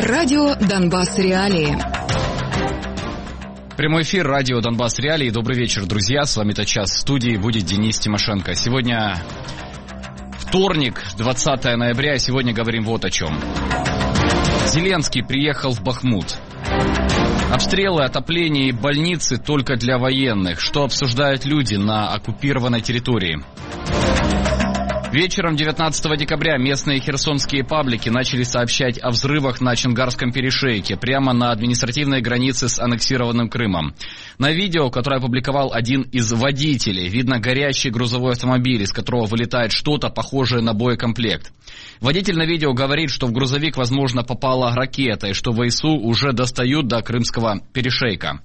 Радио «Донбасс Реалии». Прямой эфир радио «Донбасс Реалии». Добрый вечер, друзья. С вами тотчас в студии будет Денис Тимошенко. Сегодня вторник, 20 ноября, и сегодня говорим вот о чем. Зеленский приехал в Бахмут. Обстрелы, отопление и больницы только для военных. Что обсуждают люди на оккупированной территории? Вечером 19 декабря местные херсонские паблики начали сообщать о взрывах на Чонгарском перешейке, прямо на административной границе с аннексированным Крымом. На видео, которое опубликовал один из водителей, видно горящий грузовой автомобиль, из которого вылетает что-то похожее на боекомплект. Водитель на видео говорит, что в грузовик, возможно, попала ракета, и что ВСУ уже достают до Крымского перешейка.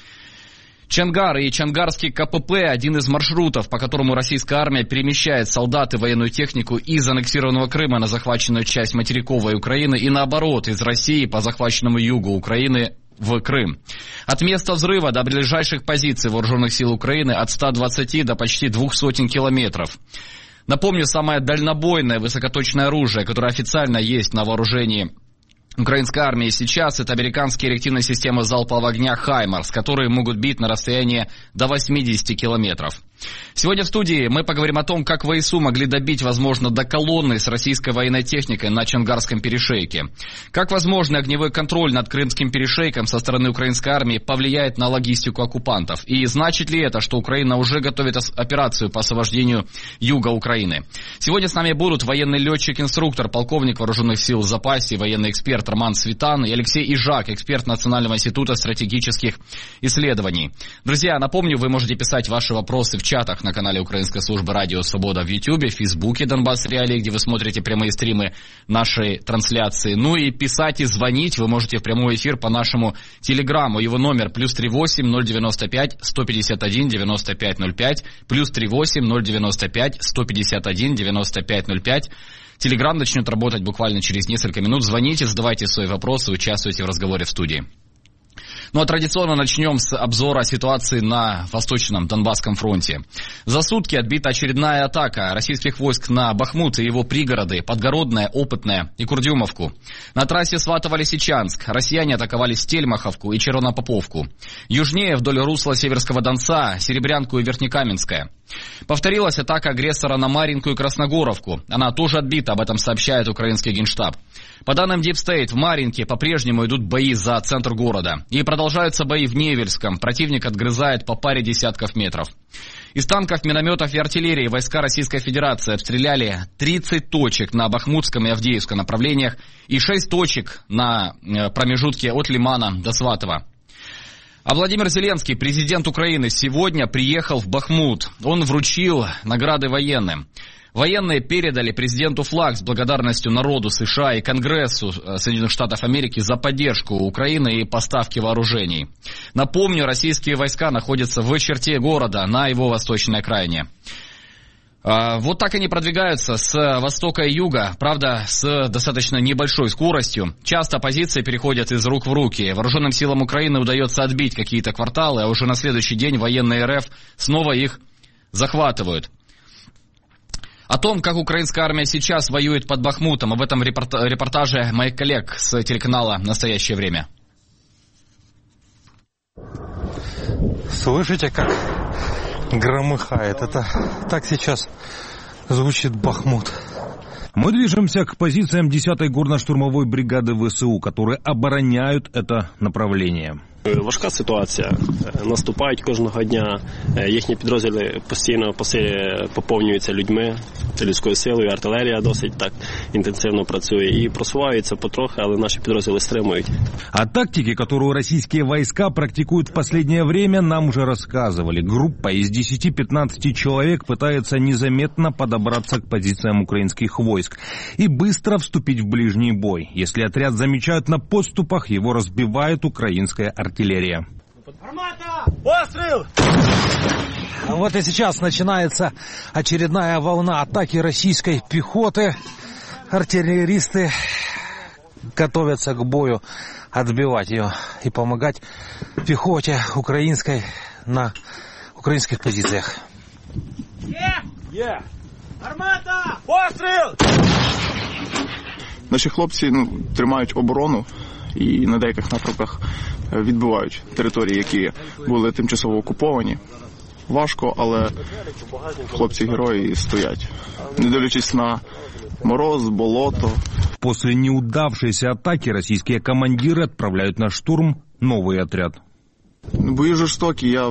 Чонгар и Чонгарский КПП – один из маршрутов, по которому российская армия перемещает солдат и военную технику из аннексированного Крыма на захваченную часть материковой Украины и наоборот, из России по захваченному югу Украины в Крым. От места взрыва до ближайших позиций вооруженных сил Украины от 120 до почти 200 километров. Напомню, самое дальнобойное высокоточное оружие, которое официально есть на вооружении украинской армии сейчас, это американские реактивные системы залпового огня «Хаймарс», которые могут бить на расстояние до 80 километров. Сегодня в студии мы поговорим о том, как ВСУ могли добить, возможно, до колонны с российской военной техникой на Чонгарском перешейке. Как возможный огневой контроль над Крымским перешейком со стороны украинской армии повлияет на логистику оккупантов. И значит ли это, что Украина уже готовит операцию по освобождению юга Украины? Сегодня с нами будут военный летчик-инструктор, полковник вооруженных сил в запасе, военный эксперт Роман Светан и Алексей Ижак, эксперт Национального института стратегических исследований. Друзья, напомню, вы можете писать ваши вопросы в чатах на канале Украинской службы «Радио Свобода» в Ютьюбе, в Фейсбуке «Донбасс Реалии», где вы смотрите прямые стримы нашей трансляции. Ну и писать и звонить вы можете в прямой эфир по нашему телеграмму. Его номер +38 095 151 95 05, +38 095 151 95 05. Телеграм начнет работать буквально через несколько минут. Звоните, задавайте свои вопросы, участвуйте в разговоре в студии. Ну а традиционно начнем с обзора ситуации на Восточном Донбасском фронте. За сутки отбита очередная атака российских войск на Бахмут и его пригороды, Подгородное, Опытное и Курдюмовку. На трассе Сватово-Лисичанск россияне атаковали Стельмаховку и Червонопоповку. Южнее вдоль русла Северского Донца, Серебрянку и Верхнекаменское. Повторилась атака агрессора на Марьинку и Красногоровку. Она тоже отбита, об этом сообщает украинский Генштаб. По данным Deep State, в Марьинке по-прежнему идут бои за центр города. И продолжаются бои в Невельском. Противник отгрызает по паре десятков метров. Из танков, минометов и артиллерии войска Российской Федерации обстреляли 30 точек на Бахмутском и Авдеевском направлениях и 6 точек на промежутке от Лимана до Сватова. А Владимир Зеленский, президент Украины, сегодня приехал в Бахмут. Он вручил награды военным. Военные передали президенту флаг с благодарностью народу США и Конгрессу Соединенных Штатов Америки за поддержку Украины и поставки вооружений. Напомню, российские войска находятся в черте города на его восточной окраине. Вот так они продвигаются с востока и юга, правда, с достаточно небольшой скоростью. Часто позиции переходят из рук в руки. Вооруженным силам Украины удается отбить какие-то кварталы, а уже на следующий день военные РФ снова их захватывают. О том, как украинская армия сейчас воюет под Бахмутом, об этом репортаже моих коллег с телеканала «Настоящее время». Слышите, как громыхает? Это так сейчас звучит Бахмут. Мы движемся к позициям 10-й горно-штурмовой бригады ВСУ, которые обороняют это направление. Важка ситуація. Наступають кожного дня. Їхні підрозділи постійно поповнюються людьми, людською силою, артилерія досить так інтенсивно працює і просуваються потрохи, але наші підрозділи стримують. О тактике, которую российские войска практикуют в последнее время, нам уже рассказывали. Группа из 10-15 человек пытается незаметно подобраться к позициям украинских войск и быстро вступить в ближний бой. Если отряд замечают на подступах, его разбивает украинская артиллерия. Армата! Пострел! Вот и сейчас начинается очередная волна атаки российской пехоты. Артиллеристы готовятся к бою, отбивать ее и помогать пехоте украинской на украинских позициях. Армата! Постріл! Наші хлопці тримають оборону, і на деяких напрямках відбивають території, які були тимчасово окуповані. Важко, але хлопці-герої стоять, не дивлячись на мороз, болото. После неудавшейся атаки российские командиры отправляют на штурм новый отряд. Бої жорстокі. Я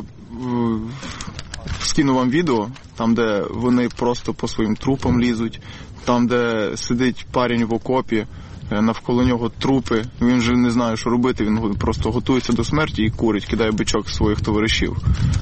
скину вам відео, там, де вони просто по своїм трупам лізуть, там, де сидить парень в окопі, навколо нього трупи, він вже не знає, що робити, він просто готується до смерті і курить, кидає бичок своїх товаришів,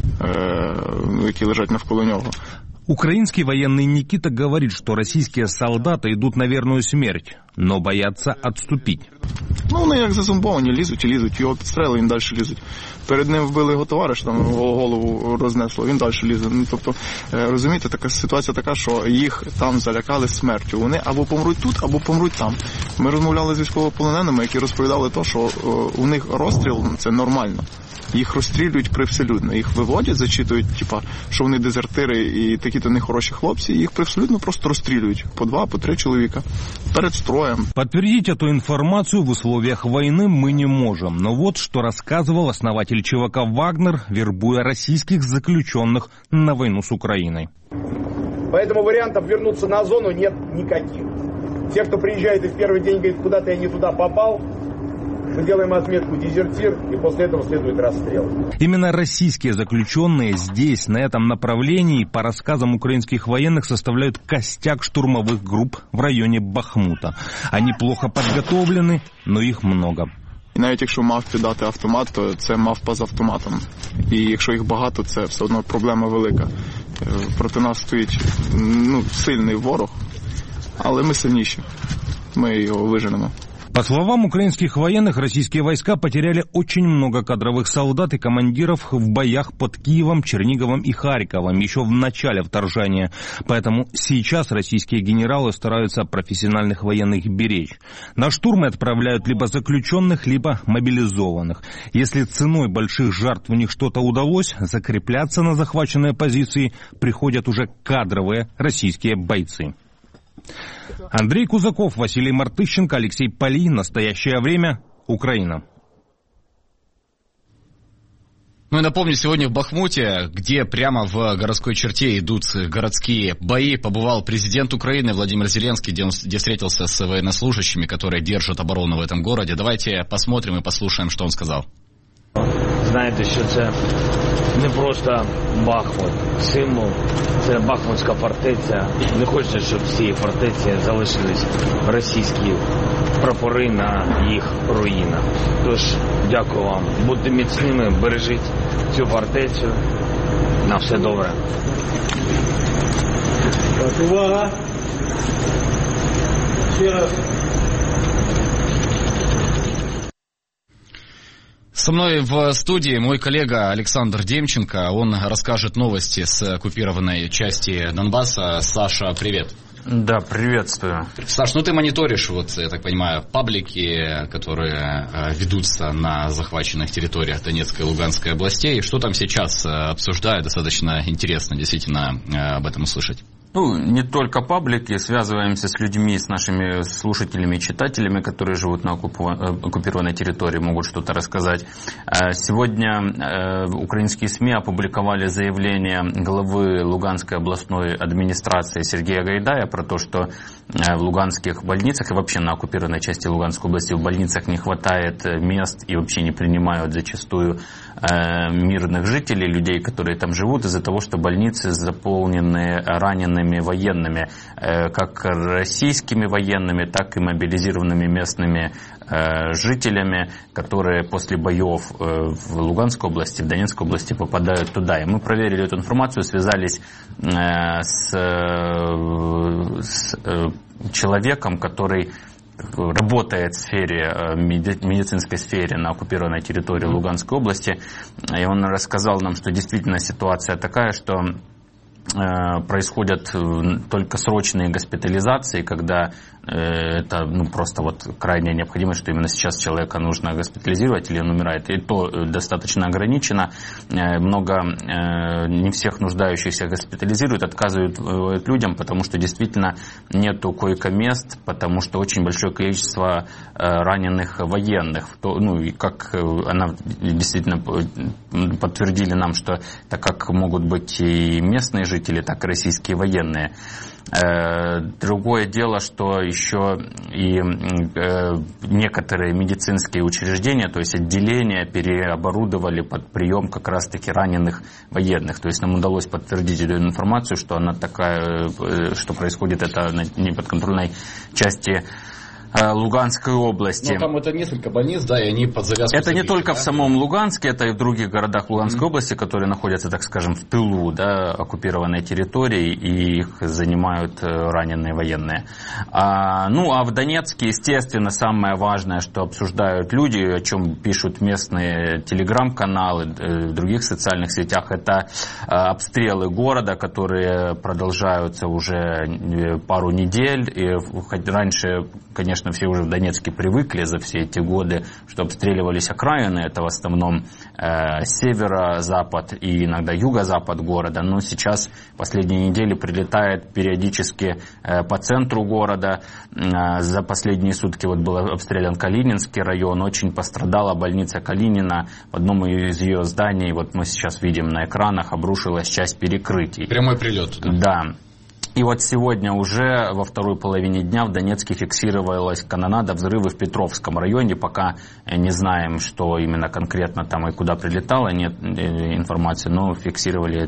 які лежать навколо нього. Украинский военный Никита говорит, что российские солдаты идут на верную смерть, но боятся отступить. Вони як зазомбовані, лізуть і лізуть, його підстрелили, він далі лізуть. Перед ним вбили його товариш, там голову рознесло, він далі лізе. Тобто, розумієте, така ситуація така, що їх там залякали смертю. Вони або помруть тут, або помруть там. Ми розмовляли з військовополоненими, які розповідали то, що у них розстріл – це нормально. Їх розстрілюють привселюдно, їх виводять, зачитують, що вони дезертири і такі-то нехороші хлопці, їх привселюдно просто розстрілюють по 2, по 3 чоловіка перед строем. Подтвердить эту информацию в условиях войны мы не можем. Но вот что рассказывал основатель ЧВК «Вагнер», вербуя российских заключенных на войну с Украиной. Поэтому вариантов вернуться на зону нет никаких. Те, кто приезжает и в первый день говорит, куда-то я не туда попал, мы делаем отметку «дезертир», и после этого следует расстрел. Именно российские заключенные здесь, на этом направлении, по рассказам украинских военных, составляют костяк штурмовых групп в районе Бахмута. Они плохо подготовлены, но их много. І навіть якщо мавпі дати автомат, то це мавпа з автоматом. І якщо їх багато, це все одно проблема велика. Проти нас стоїть сильний ворог, але ми сильніші. Ми його виженемо. По словам украинских военных, российские войска потеряли очень много кадровых солдат и командиров в боях под Киевом, Черниговым и Харьковом еще в начале вторжения. Поэтому сейчас российские генералы стараются профессиональных военных беречь. На штурмы отправляют либо заключенных, либо мобилизованных. Если ценой больших жертв у них что-то удалось, закрепляться на захваченные позиции приходят уже кадровые российские бойцы. Андрей Кузаков, Василий Мартыщенко, Алексей Полий. Настоящее время. Украина. Ну и напомню, сегодня в Бахмуте, где прямо в городской черте идут городские бои, побывал президент Украины Владимир Зеленский, где встретился с военнослужащими, которые держат оборону в этом городе. Давайте посмотрим и послушаем, что он сказал. Знаєте, що це не просто Бахмут, символ, це Бахмутська фортеця. Не хочеться, щоб з цієї фортеці залишились російські прапори на їх руїнах. Тож, дякую вам. Будьте міцними, бережіть цю фортецю. На все добре. Так, увага. Ще раз. Со мной в студии мой коллега Александр Демченко. Он расскажет новости с оккупированной части Донбасса. Саша, привет. Да, приветствую. Саш, ты мониторишь, я так понимаю, паблики, которые ведутся на захваченных территориях Донецкой и Луганской областей. Что там сейчас обсуждают? Достаточно интересно действительно об этом услышать. Не только паблики, связываемся с людьми, с нашими слушателями и читателями, которые живут на оккупированной территории, могут что-то рассказать. Сегодня украинские СМИ опубликовали заявление главы Луганской областной администрации Сергея Гайдая про то, что в луганских больницах и вообще на оккупированной части Луганской области в больницах не хватает мест и вообще не принимают зачастую мирных жителей, людей, которые там живут, из-за того, что больницы заполнены ранеными военными, как российскими военными, так и мобилизированными местными жителями, которые после боев в Луганской области, в Донецкой области попадают туда. И мы проверили эту информацию, связались с человеком, который работает в сфере, медицинской сфере на оккупированной территории Луганской области. И он рассказал нам, что действительно ситуация такая, что происходят только срочные госпитализации, когда это просто вот крайняя необходимость, что именно сейчас человека нужно госпитализировать или он умирает. И то достаточно ограничено. Не всех нуждающихся госпитализируют, отказывают людям, потому что действительно нету койко-мест, потому что очень большое количество раненых военных. И как она действительно подтвердили нам, что так как могут быть и местные жители, так и российские военные. Другое дело, что еще и некоторые медицинские учреждения, то есть отделения, переоборудовали под прием как раз-таки раненых военных. То есть нам удалось подтвердить эту информацию, что она такая, что происходит это на неподконтрольной части Луганской области. Но там это несколько больниц, да, и они под завязку. Это не только в самом Луганске, это и в других городах Луганской области, которые находятся, так скажем, в тылу, да, оккупированной территории, и их занимают раненые военные. А в Донецке, естественно, самое важное, что обсуждают люди, о чем пишут местные телеграм-каналы, в других социальных сетях, это обстрелы города, которые продолжаются уже пару недель. И раньше, конечно, все уже в Донецке привыкли за все эти годы, что обстреливались окраины, это в основном северо-запад и иногда юго-запад города, но сейчас последние недели прилетает периодически по центру города. За последние сутки был обстрелян Калининский район, очень пострадала больница Калинина, в одном из ее зданий, мы сейчас видим на экранах, обрушилась часть перекрытий. Прямой прилет. Да. И сегодня уже во второй половине дня в Донецке фиксировалась канонада, взрывы в Петровском районе. Пока не знаем, что именно конкретно там и куда прилетало, нет информации, но фиксировали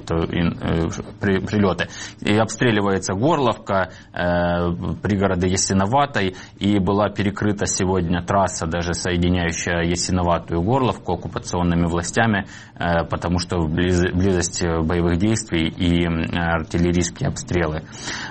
прилеты. И обстреливается Горловка, пригороды Ясиноватой, и была перекрыта сегодня трасса, даже соединяющая Ясиноватую и Горловку, оккупационными властями, потому что близость боевых действий и артиллерийские обстрелы.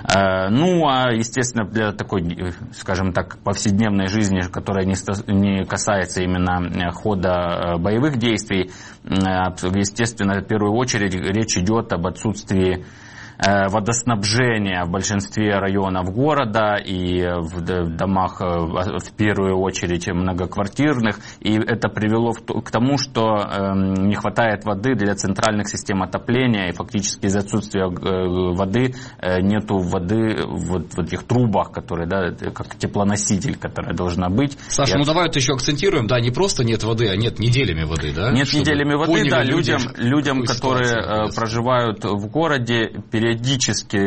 Естественно, для такой, скажем так, повседневной жизни, которая не касается именно хода боевых действий, естественно, в первую очередь речь идет об отсутствии водоснабжения в большинстве районов города и в домах, в первую очередь, многоквартирных. И это привело к тому, что не хватает воды для центральных систем отопления, и фактически из-за отсутствия воды нету воды в этих трубах, которые, да, как теплоноситель, которая должна быть. Саша, давай еще акцентируем, да, не просто нет воды, а нет неделями воды, да? Нет неделями воды, да, людям, которые проживают в городе, периодически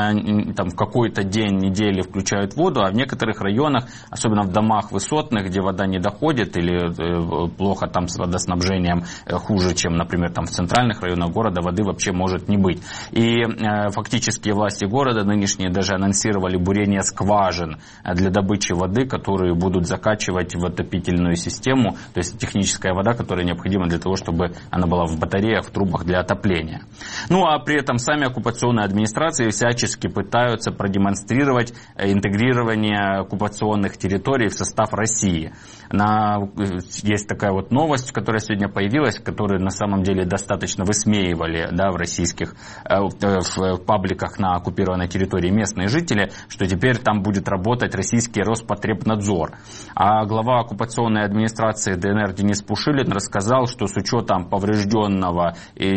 в какой-то день недели включают воду, а в некоторых районах, особенно в домах высотных, где вода не доходит или плохо там с водоснабжением, хуже, чем, например, там в центральных районах города, воды вообще может не быть. И фактически власти города нынешние даже анонсировали бурение скважин для добычи воды, которые будут закачивать в отопительную систему, то есть техническая вода, которая необходима для того, чтобы она была в батареях, в трубах для отопления. А при этом сами оккупационные администрации всячески пытаются продемонстрировать интегрирование оккупационных территорий в состав России. Есть такая новость, которая сегодня появилась, которую на самом деле достаточно высмеивали, да, в российских в пабликах на оккупированной территории местные жители, что теперь там будет работать российский Роспотребнадзор. А глава оккупационной администрации ДНР Денис Пушилин рассказал, что с учетом поврежденного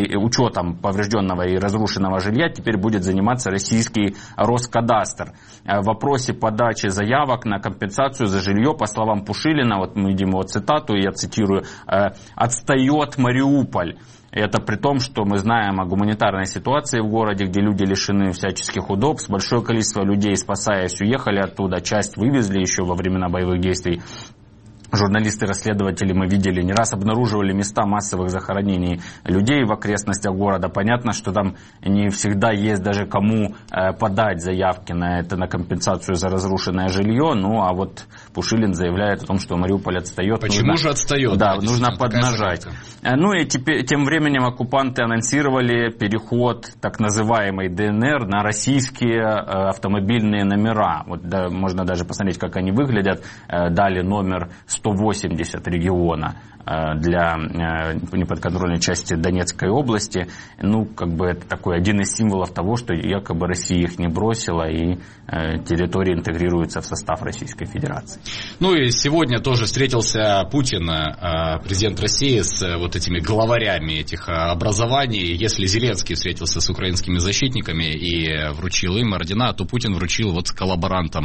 и разрушенного жилья теперь будет заниматься российский Роскадастр. В вопросе подачи заявок на компенсацию за жилье, по словам Пушилина, мы видим его цитату, я цитирую, «отстает Мариуполь». Это при том, что мы знаем о гуманитарной ситуации в городе, где люди лишены всяческих удобств. Большое количество людей, спасаясь, уехали оттуда, часть вывезли еще во времена боевых действий. Журналисты-расследователи, мы видели, не раз обнаруживали места массовых захоронений людей в окрестностях города. Понятно, что там не всегда есть даже кому подать заявки на компенсацию за разрушенное жилье. Пушилин заявляет о том, что Мариуполь отстает. Почему же отстает? Да, нужно поднажать. И тем временем оккупанты анонсировали переход так называемой ДНР на российские автомобильные номера. Можно даже посмотреть, как они выглядят. Дали номер 100 180 региона для неподконтрольной части Донецкой области. Ну, как бы это такой один из символов того, что якобы Россия их не бросила и территории интегрируются в состав Российской Федерации. Ну и сегодня тоже встретился Путин, президент России, с вот этими главарями этих образований. Если Зеленский встретился с украинскими защитниками и вручил им ордена, то Путин вручил вот коллаборантам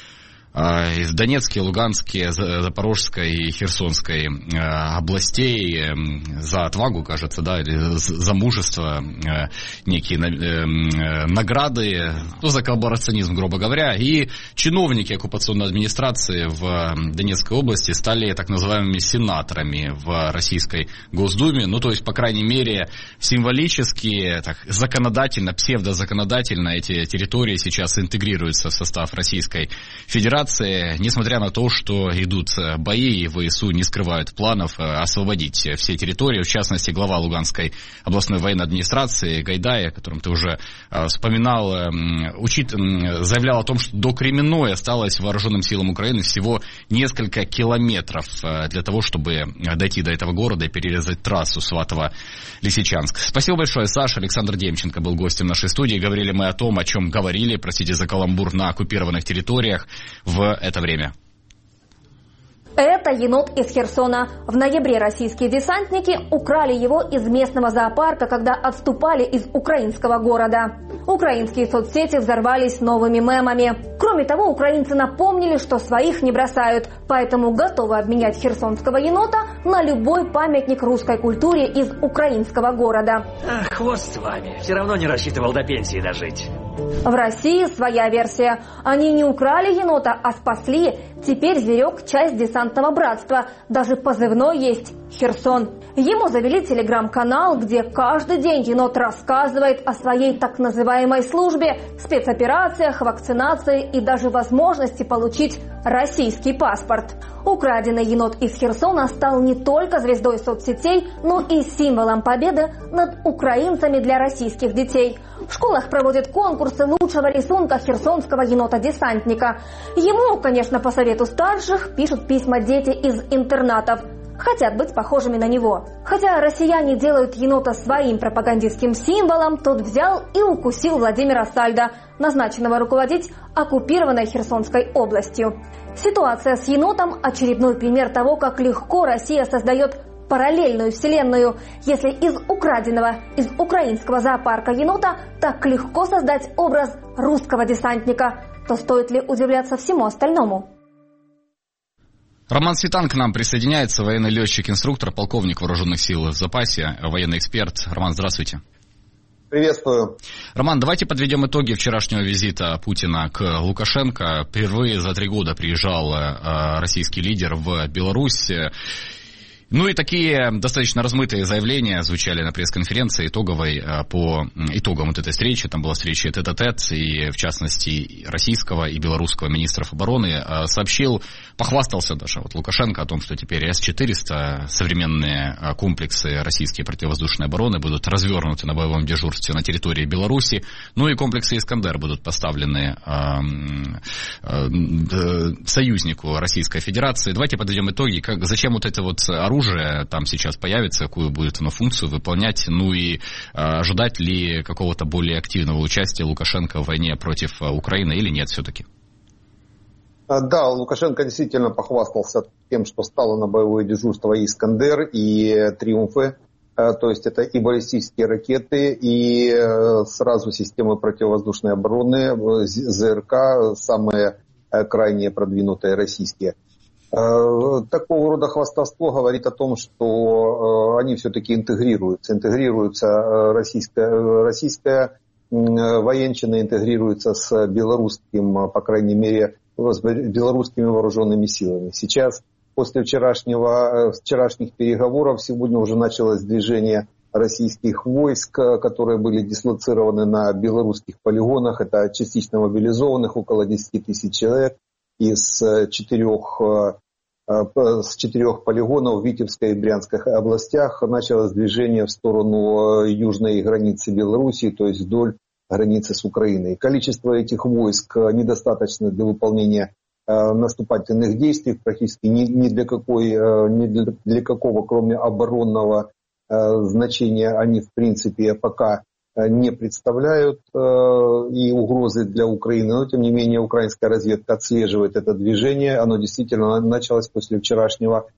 из Донецкой, Луганской, Запорожской и Херсонской областей за отвагу, кажется, да, или за мужество, некие награды, ну, за коллаборационизм, грубо говоря. И чиновники оккупационной администрации в Донецкой области стали так называемыми сенаторами в Российской Госдуме. Ну, то есть, по крайней мере, символически, так, законодательно, псевдозаконодательно эти территории сейчас интегрируются в состав Российской Федерации, несмотря на то, что идут бои, и ВСУ не скрывают планов освободить все территории. В частности, глава Луганской областной военной администрации Гайдай, о котором ты уже вспоминал, заявлял о том, что до Кременной осталось вооруженным силам Украины всего несколько километров для того, чтобы дойти до этого города и перерезать трассу Сватово-Лисичанск. Спасибо большое, Саша. Александр Демченко был гостем нашей студии. Говорили мы о том, о чем говорили, простите за каламбур, на оккупированных территориях в это время. Это енот из Херсона. В ноябре российские десантники украли его из местного зоопарка, когда отступали из украинского города. Украинские соцсети взорвались новыми мемами. Кроме того, украинцы напомнили, что своих не бросают, поэтому готовы обменять херсонского енота на любой памятник русской культуре из украинского города. Ах, хвост с вами. Все равно не рассчитывал до пенсии дожить. В России своя версия. Они не украли енота, а спасли. Теперь зверек – часть десантного братства. Даже позывной есть – Херсон. Ему завели телеграм-канал, где каждый день енот рассказывает о своей так называемой службе, спецоперациях, вакцинации и даже возможности получить российский паспорт. Украденный енот из Херсона стал не только звездой соцсетей, но и символом победы над украинцами для российских детей. В школах проводят конкурсы лучшего рисунка херсонского енота-десантника. Ему, конечно, по совету старших, пишут письма дети из интернатов. Хотят быть похожими на него. Хотя россияне делают енота своим пропагандистским символом, тот взял и укусил Владимира Сальдо, назначенного руководить оккупированной Херсонской областью. Ситуация с енотом – очередной пример того, как легко Россия создает параллельную вселенную. Если из украденного, из украинского зоопарка енота так легко создать образ русского десантника, то стоит ли удивляться всему остальному? Роман Светан к нам присоединяется, военный летчик-инструктор, полковник вооруженных сил в запасе, военный эксперт. Роман, здравствуйте. Приветствую. Роман, давайте подведем итоги вчерашнего визита Путина к Лукашенко. Впервые за 3 года приезжал российский лидер в Беларусь. Ну и такие достаточно размытые заявления звучали на пресс-конференции итоговой по итогам вот этой встречи. Там была встреча тет-а-тет, и в частности российского и белорусского министров обороны. Похвастался даже вот Лукашенко о том, что теперь С-400, современные комплексы российские противовоздушной обороны, будут развернуты на боевом дежурстве на территории Беларуси. Ну и комплексы «Искандер» будут поставлены союзнику Российской Федерации. Давайте подведем итоги. Зачем вот это вот оружие там сейчас появится, какую будет оно функцию выполнять, ну и ожидать ли какого-то более активного участия Лукашенко в войне против Украины или нет все-таки? Да, Лукашенко действительно похвастался тем, что стало на боевое дежурство и «Искандер», и «Триумфы», то есть это и баллистические ракеты, и сразу системы противовоздушной обороны, ЗРК, самые крайне продвинутые российские. Такого рода хвастовство говорит о том, что они все-таки интегрируются. Интегрируется российская военщина, интегрируется с белорусским, по крайней мере, с белорусскими вооруженными силами. Сейчас, после вчерашних переговоров, сегодня уже началось движение российских войск, которые были дислоцированы на белорусских полигонах. Это частично мобилизованных, около 10 тысяч человек. Из 4 полигонов в Витебской и Брянской областях началось движение в сторону южной границы Белоруссии, то есть вдоль границы с Украиной. Количество этих войск недостаточно для выполнения наступательных действий, практически ни для какого, кроме оборонного значения, они в принципе пока не представляют и угрозы для Украины, но тем не менее украинская разведка отслеживает это движение, оно действительно началось после вчерашнего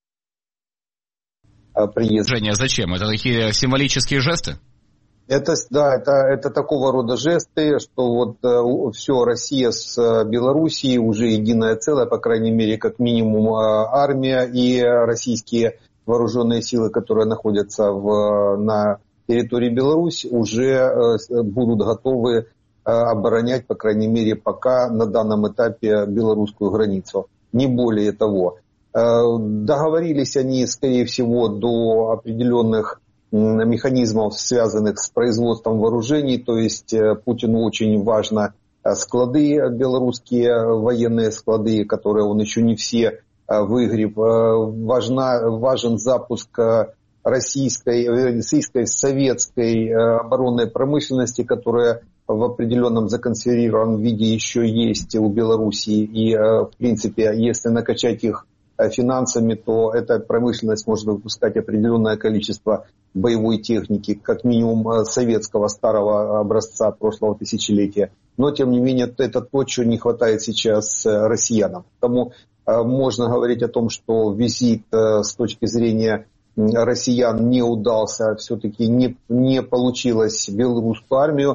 приезда. Зачем? Это такие символические жесты? Это такого рода жесты, что вот все, Россия с Белоруссией уже единое целое, по крайней мере, как минимум армия и российские вооруженные силы, которые находятся на территории Беларуси, уже будут готовы оборонять, по крайней мере, пока на данном этапе белорусскую границу. Не более того. Договорились они, скорее всего, до определенных механизмов, связанных с производством вооружений, то есть Путину очень важно склады, белорусские военные склады, которые он еще не все выгреб. Важен запуск российской, советской оборонной промышленности, которая в определенном законсервированном виде еще есть у Белоруссии. И, в принципе, если накачать их финансами, то эта промышленность может выпускать определенное количество боевой техники, как минимум советского старого образца прошлого тысячелетия. Но, тем не менее, это то, чего не хватает сейчас россиянам. Потому можно говорить о том, что визит с точки зрения россиян не удался, все-таки не получилось белорусскую армию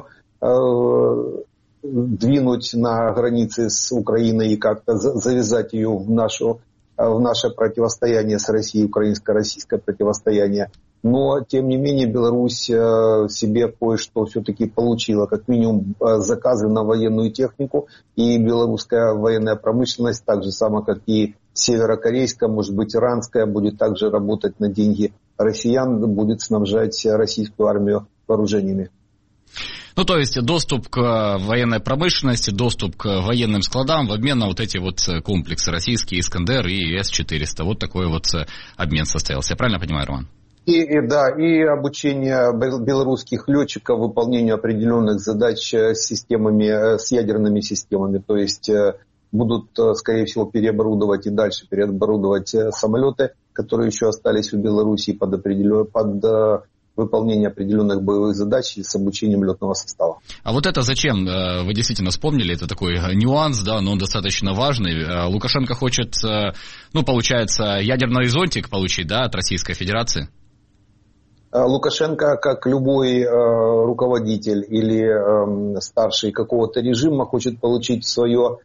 двинуть на границы с Украиной и как-то завязать ее в наше противостояние с Россией, украинско-российское противостояние. Но, тем не менее, Беларусь себе кое-что все-таки получила. Как минимум заказы на военную технику. И белорусская военная промышленность, так же само, как и северокорейская, может быть, иранская, будет также работать на деньги россиян, будет снабжать российскую армию вооружениями. Ну, то есть доступ к военной промышленности, доступ к военным складам в обмен на вот эти вот комплексы российские, Искандер и С-400. Вот такой вот обмен состоялся. Я правильно понимаю, Роман? И обучение белорусских летчиков выполнению определенных задач с ядерными системами. То есть будут, скорее всего, переоборудовать и дальше переоборудовать самолеты, которые еще остались у Беларуси под выполнение определенных боевых задач с обучением летного состава. А вот это зачем? Вы действительно вспомнили, это такой нюанс, да, но он достаточно важный. Лукашенко хочет, получается, ядерный зонтик получить, да, от Российской Федерации? Лукашенко, как любой руководитель или старший какого-то режима, хочет получить свое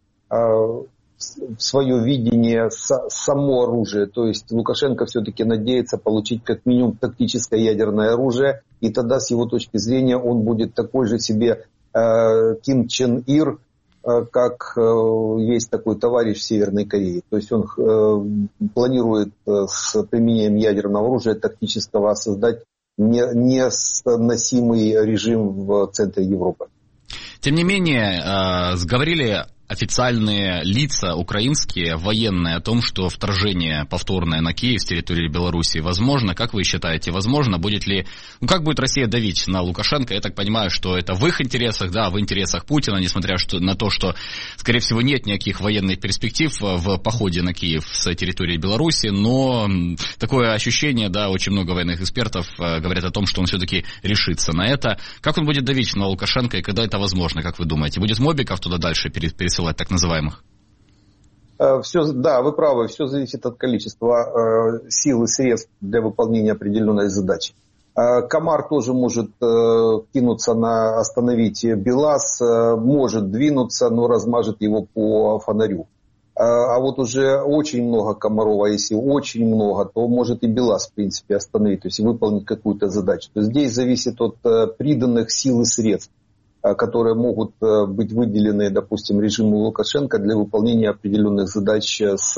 видение, само оружие. То есть Лукашенко все-таки надеется получить как минимум тактическое ядерное оружие, и тогда с его точки зрения он будет такой же себе Ким Чен Ир, как есть такой товарищ в Северной Корее. То есть он планирует с применением ядерного оружия тактического создать несносимый режим в центре Европы. Тем не менее, говорили официальные лица украинские, военные, о том, что вторжение повторное на Киев с территории Беларуси возможно. Как вы считаете, возможно? Будет ли, как будет Россия давить на Лукашенко? Я так понимаю, что это в их интересах, да, в интересах Путина, несмотря на то, что, скорее всего, нет никаких военных перспектив в походе на Киев с территории Беларуси, но такое ощущение, да, очень много военных экспертов говорят о том, что он все-таки решится на это. Как он будет давить на Лукашенко и когда это возможно, как вы думаете? Будет мобиков туда дальше пересылать, так называемых? Да, вы правы, все зависит от количества сил и средств для выполнения определенной задачи. Комар тоже может кинуться остановить БелАЗ, может двинуться, но размажет его по фонарю. А вот уже очень много комаров, а если очень много, то может и БелАЗ, в принципе, остановить, то есть выполнить какую-то задачу. То есть здесь зависит от приданных сил и средств, которые могут быть выделены, допустим, режиму Лукашенко для выполнения определенных задач с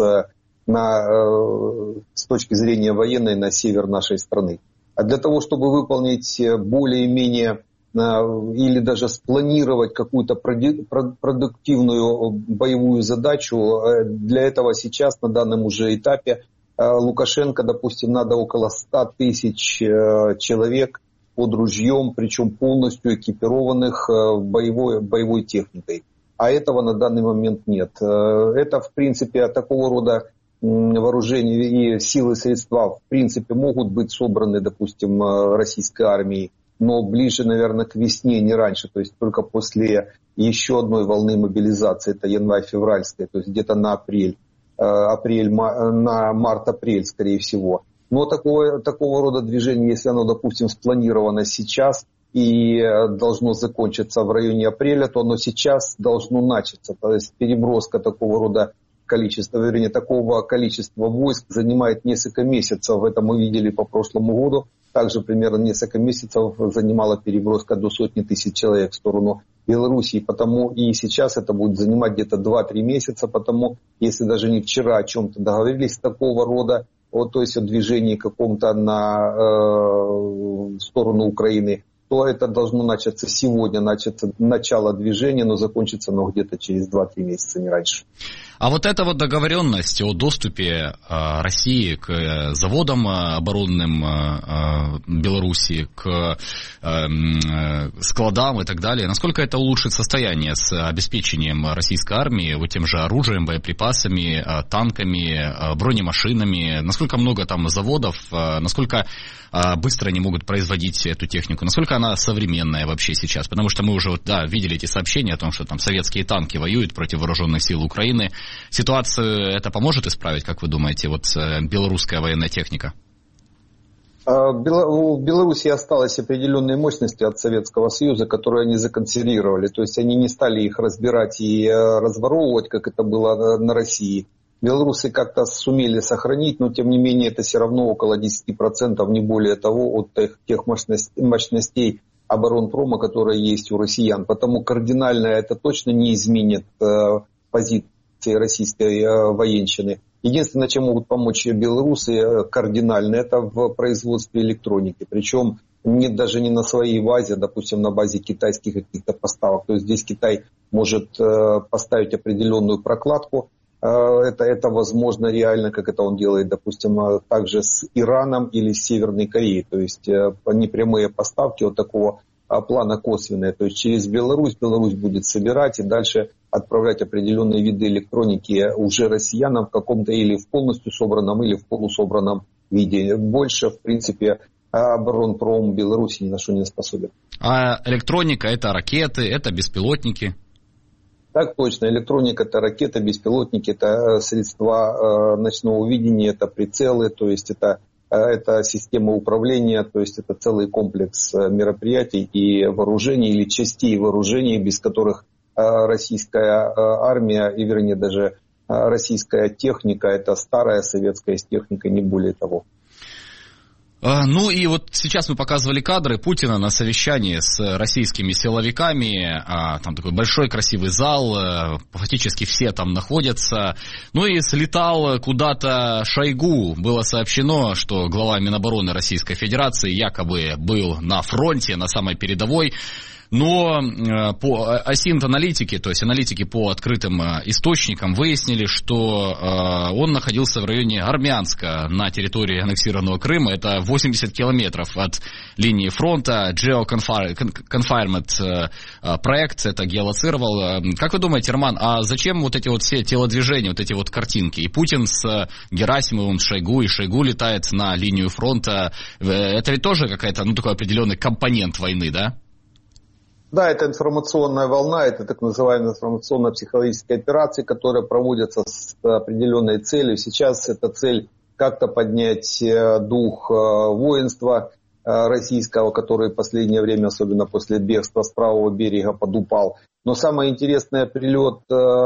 точки зрения военной на север нашей страны. А для того, чтобы выполнить более-менее или даже спланировать какую-то продуктивную боевую задачу, для этого сейчас на данном уже этапе Лукашенко, допустим, надо около 100 тысяч человек под ружьем, причем полностью экипированных боевой техникой. а этого на данный момент нет. Это, в принципе, такого рода вооружения и силы и средства, в принципе, могут быть собраны, допустим, российской армией, но ближе, наверное, к весне, не раньше, то есть только после еще одной волны мобилизации, это январь-февральская, то есть где-то на на март-апрель, скорее всего. Но такого рода движение, если оно, допустим, спланировано сейчас и должно закончиться в районе апреля, то оно сейчас должно начаться. То есть переброска такого рода такого количества войск занимает несколько месяцев. Это мы видели по прошлому году. Также примерно несколько месяцев занимала переброска до 100 тысяч человек в сторону Белоруссии. Потому и сейчас это будет занимать где-то 2-3 месяца. Потому если даже не вчера о чем-то договорились такого рода, то есть о движении каком-то в сторону Украины, то это должно начаться сегодня, начало движения, но закончится оно где-то через 2-3 месяца, не раньше. А вот эта вот договоренность о доступе России к заводам оборонным Беларуси, к складам и так далее, насколько это улучшит состояние с обеспечением российской армии вот тем же оружием, боеприпасами, танками, бронемашинами, насколько много там заводов, насколько быстро они могут производить эту технику, насколько она современная вообще сейчас, потому что мы уже видели эти сообщения о том, что там советские танки воюют против вооруженных сил Украины. Ситуацию это поможет исправить, как вы думаете, вот белорусская военная техника? В Беларуси осталось определенные мощности от Советского Союза, которые они законсервировали. То есть они не стали их разбирать и разворовывать, как это было на России. Белорусы как-то сумели сохранить, но тем не менее это все равно около 10%, не более того, от тех мощностей оборонпрома, которые есть у россиян. Потому кардинально это точно не изменит позиции российской военщины. Единственное, чем могут помочь белорусы кардинально, это в производстве электроники. Причем даже не на своей базе, допустим, на базе китайских каких-то поставок. То есть здесь Китай может поставить определенную прокладку. Это возможно реально, как это он делает, допустим, также с Ираном или с Северной Кореей. То есть непрямые поставки вот такого плана косвенные. То есть через Беларусь будет собирать и дальше отправлять определенные виды электроники уже россиянам в каком-то или в полностью собранном, или в полусобранном виде. Больше, в принципе, оборонпром Беларуси ни на что не способен. А электроника — это ракеты, это беспилотники? Так точно. Электроника — это ракеты, беспилотники, это средства ночного видения, это прицелы, то есть это система управления, то есть это целый комплекс мероприятий и вооружений или частей вооружений, без которых российская армия, и вернее даже российская техника, это старая советская техника, не более того. Ну и вот сейчас мы показывали кадры Путина на совещании с российскими силовиками. Там такой большой красивый зал, фактически все там находятся. Ну и слетал куда-то Шойгу. Было сообщено, что глава Минобороны Российской Федерации якобы был на фронте, на самой передовой. Но по АСИНТ-аналитики, то есть аналитики по открытым источникам, выяснили, что он находился в районе Армянска на территории аннексированного Крыма. Это 80 километров от линии фронта. Geo-Confinement проект это геолоцировал. Как вы думаете, Роман, а зачем вот эти вот все телодвижения, вот эти вот картинки? И Путин с Герасимовым, с Шойгу, и Шойгу летает на линию фронта. Это ведь тоже какая-то, такой определенный компонент войны, да? Да, это информационная волна, это так называемая информационно-психологическая операция, которая проводится с определенной целью. Сейчас эта цель как-то поднять дух воинства российского, который в последнее время, особенно после бегства с правого берега, подупал. Но самое интересное, прилет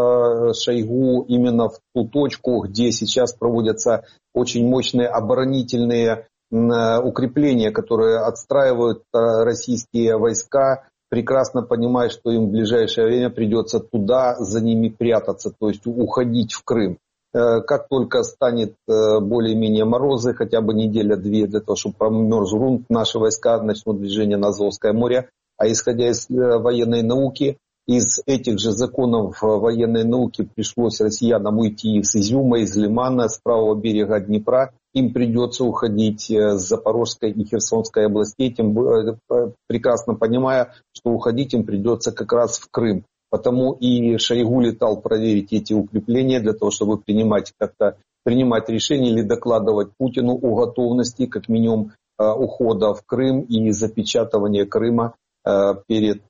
Шойгу именно в ту точку, где сейчас проводятся очень мощные оборонительные укрепления, которые отстраивают российские войска, прекрасно понимая, что им в ближайшее время придется туда за ними прятаться, то есть уходить в Крым. Как только станет более-менее морозы, хотя бы неделя-две для того, чтобы промерз грунт, наши войска начнут движение на Азовское море. А исходя из военной науки, из этих же законов военной науки пришлось россиянам уйти из Изюма, из Лимана, с правого берега Днепра. Им придется уходить с Запорожской и Херсонской областей, прекрасно понимая, что уходить им придется как раз в Крым. Потому и Шойгу летал проверить эти укрепления для того, чтобы принимать решения или докладывать Путину о готовности, как минимум, ухода в Крым и запечатывания Крыма перед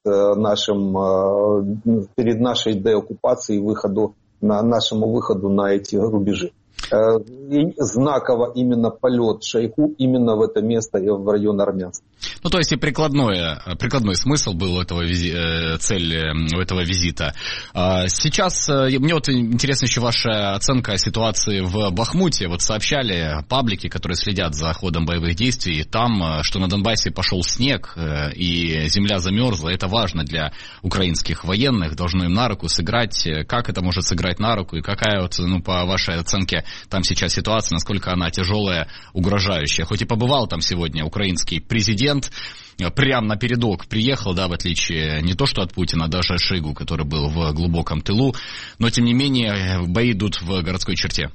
нашей деоккупацией, нашему выходу на эти рубежи. И знаково именно полет Шойгу именно в это место и в район Армянска. Ну, то есть и прикладной смысл был цель этого визита. Сейчас мне вот интересна еще ваша оценка ситуации в Бахмуте. Вот сообщали паблики, которые следят за ходом боевых действий, там, что на Донбассе пошел снег и земля замерзла. Это важно для украинских военных, должно им на руку сыграть. Как это может сыграть на руку и какая вот, по вашей оценке, там сейчас ситуация, насколько она тяжелая, угрожающая? Хоть и побывал там сегодня украинский президент, прямо напередок приехал, да, в отличие не то что от Путина, даже от Шойгу, который был в глубоком тылу, но тем не менее бои идут в городской черте.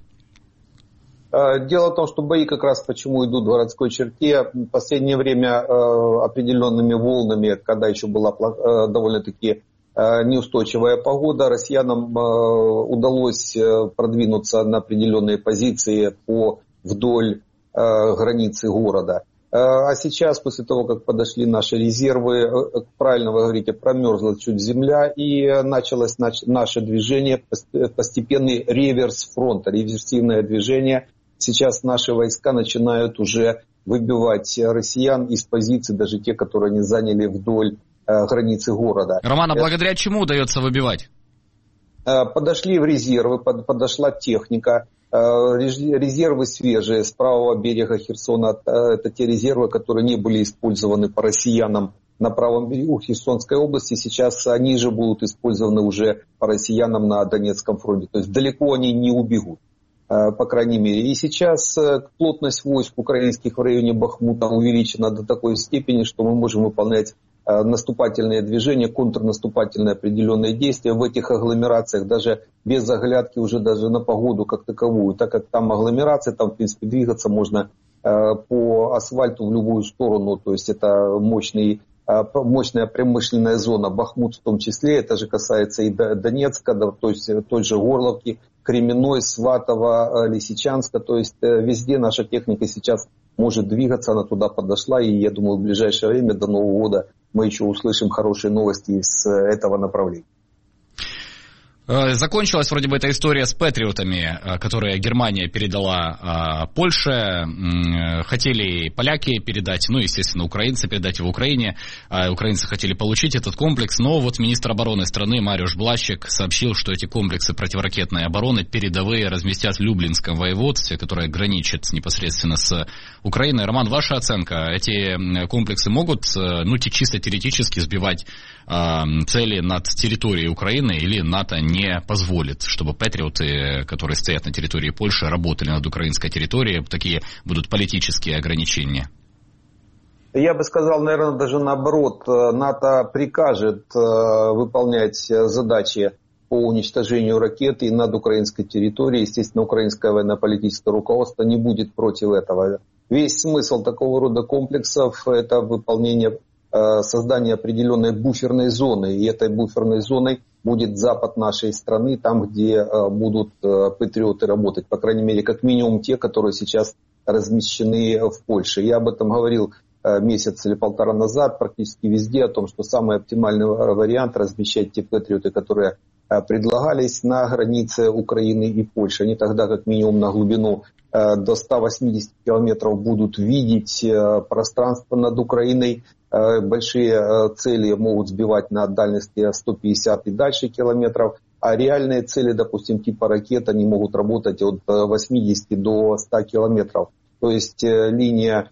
Дело в том, что бои как раз почему идут в городской черте. В последнее время определенными волнами, когда еще была довольно-таки неустойчивая погода, россиянам удалось продвинуться на определенные позиции вдоль границы города. А сейчас, после того, как подошли наши резервы, правильно вы говорите, промерзла чуть земля, и началось наше движение, постепенный реверс фронта, реверсивное движение. Сейчас наши войска начинают уже выбивать россиян из позиций, даже те, которые они заняли вдоль границы города. Роман, а благодаря чему удается выбивать? Подошли в резервы, подошла техника. Резервы свежие с правого берега Херсона. Это те резервы, которые не были использованы по россиянам на правом берегу Херсонской области. Сейчас они же будут использованы уже по россиянам на Донецком фронте. То есть далеко они не убегут, по крайней мере. И сейчас плотность войск украинских в районе Бахмута увеличена до такой степени, что мы можем выполнять наступательные движения, контрнаступательные определенные действия в этих агломерациях, даже без оглядки уже даже на погоду как таковую, так как там агломерация, там в принципе двигаться можно по асфальту в любую сторону, то есть это мощная промышленная зона, Бахмут в том числе, это же касается и Донецка, то есть той же Горловки, Кременной, Сватова, Лисичанска, то есть везде наша техника сейчас может двигаться, она туда подошла, и я думаю, в ближайшее время до Нового года мы еще услышим хорошие новости с этого направления. Закончилась вроде бы эта история с патриотами, которые Германия передала Польше. Хотели поляки передать, естественно, украинцы передать в Украине. Украинцы хотели получить этот комплекс, но вот министр обороны страны Мариуш Блащик сообщил, что эти комплексы противоракетной обороны передовые разместят в Люблинском воеводстве, которое граничит непосредственно с Украиной. Роман, ваша оценка, эти комплексы могут, чисто теоретически сбивать цели над территорией Украины, или НАТО не позволит, чтобы патриоты, которые стоят на территории Польши, работали над украинской территорией? Такие будут политические ограничения. Я бы сказал, наверное, даже наоборот. НАТО прикажет выполнять задачи по уничтожению ракет и над украинской территорией. Естественно, украинское военно-политическое руководство не будет против этого. Весь смысл такого рода комплексов – это выполнение, создание определенной буферной зоны. И этой буферной зоной будет запад нашей страны, там, где будут патриоты работать. По крайней мере, как минимум те, которые сейчас размещены в Польше. Я об этом говорил месяц или полтора назад практически везде, о том, что самый оптимальный вариант размещать те патриоты, которые предлагались на границе Украины и Польши. Они тогда как минимум на глубину до 180 километров будут видеть пространство над Украиной. Большие цели могут сбивать на дальности 150 и дальше километров, а реальные цели, допустим, типа ракет, они могут работать от 80 до 100 километров. То есть линия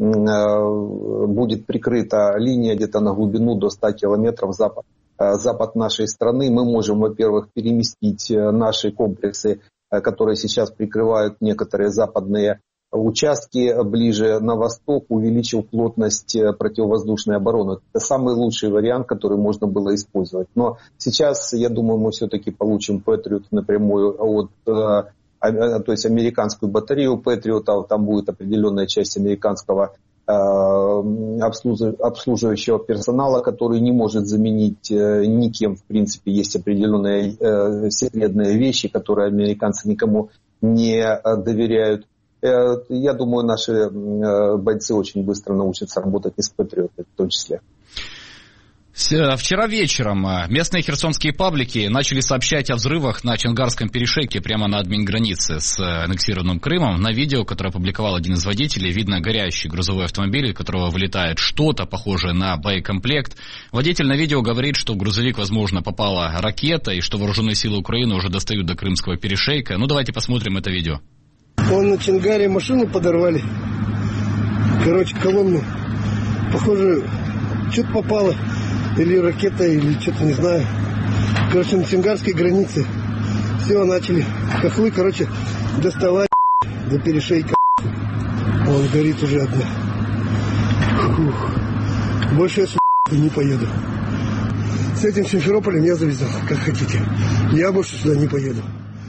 будет прикрыта, линия где-то на глубину до 100 километров запад нашей страны. Мы можем, во-первых, переместить наши комплексы, которые сейчас прикрывают некоторые западные участки ближе на восток, увеличив плотность противовоздушной обороны. Это самый лучший вариант, который можно было использовать. Но сейчас, я думаю, мы все-таки получим Патриот напрямую то есть американскую батарею Патриотов, там будет определенная часть американского обслуживающего персонала, который не может заменить никем, в принципе, есть определенные секретные вещи, которые американцы никому не доверяют. Я думаю, наши бойцы очень быстро научатся работать и с патриотами в том числе. Вчера вечером местные херсонские паблики начали сообщать о взрывах на Чонгарском перешейке прямо на админгранице с аннексированным Крымом. На видео, которое опубликовал один из водителей, видно горящий грузовой автомобиль, из которого вылетает что-то похожее на боекомплект. Водитель на видео говорит, что в грузовик, возможно, попала ракета и что вооруженные силы Украины уже достают до Крымского перешейка. Ну, давайте посмотрим это видео. Вон на Чонгаре машину подорвали. Короче, колонну. Похоже, что-то попало. Или ракета, или что-то, не знаю. Короче, на Чонгарской границе. Все, начали хохлы, короче, доставать до перешейка. Вон горит уже одна. Фух. Больше я не поеду. С этим Симферополем я завязал, как хотите. Я больше сюда не поеду.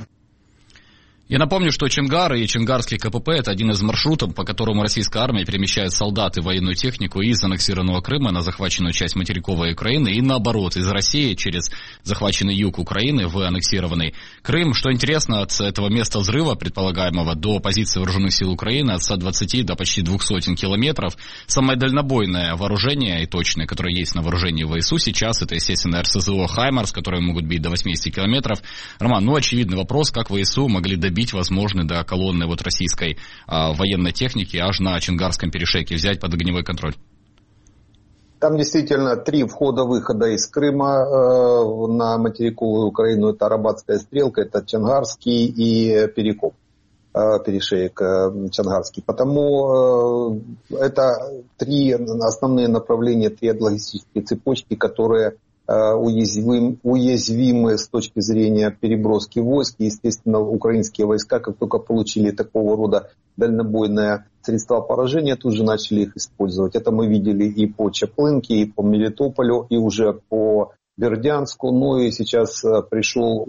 Я напомню, что Чонгар и Чонгарский КПП – это один из маршрутов, по которому российская армия перемещает солдат и военную технику из аннексированного Крыма на захваченную часть материковой Украины и наоборот, из России через захваченный юг Украины в аннексированный Крым. Что интересно, от этого места взрыва, предполагаемого, до позиции вооруженных сил Украины от 120 до почти 200 километров. Самое дальнобойное вооружение и точное, которое есть на вооружении ВСУ сейчас, это, естественно, РСЗО «Хаймарс», которые могут бить до 80 километров. Роман, очевидный вопрос, как ВСУ могли добить возможно до колонны российской военной техники аж на Чонгарском перешейке, взять под огневой контроль? Там действительно 3 входа-выхода из Крыма на материковую Украину. Это Арабатская стрелка, это Чонгарский и Перекоп, перешеек Чонгарский. Потому это 3 основные направления, 3 логистические цепочки, которые уязвимы с точки зрения переброски войск. И, естественно, украинские войска, как только получили такого рода дальнобойные средства поражения, тут же начали их использовать. Это мы видели и по Чаплынке, и по Мелитополю, и уже по Бердянску. Ну и сейчас пришел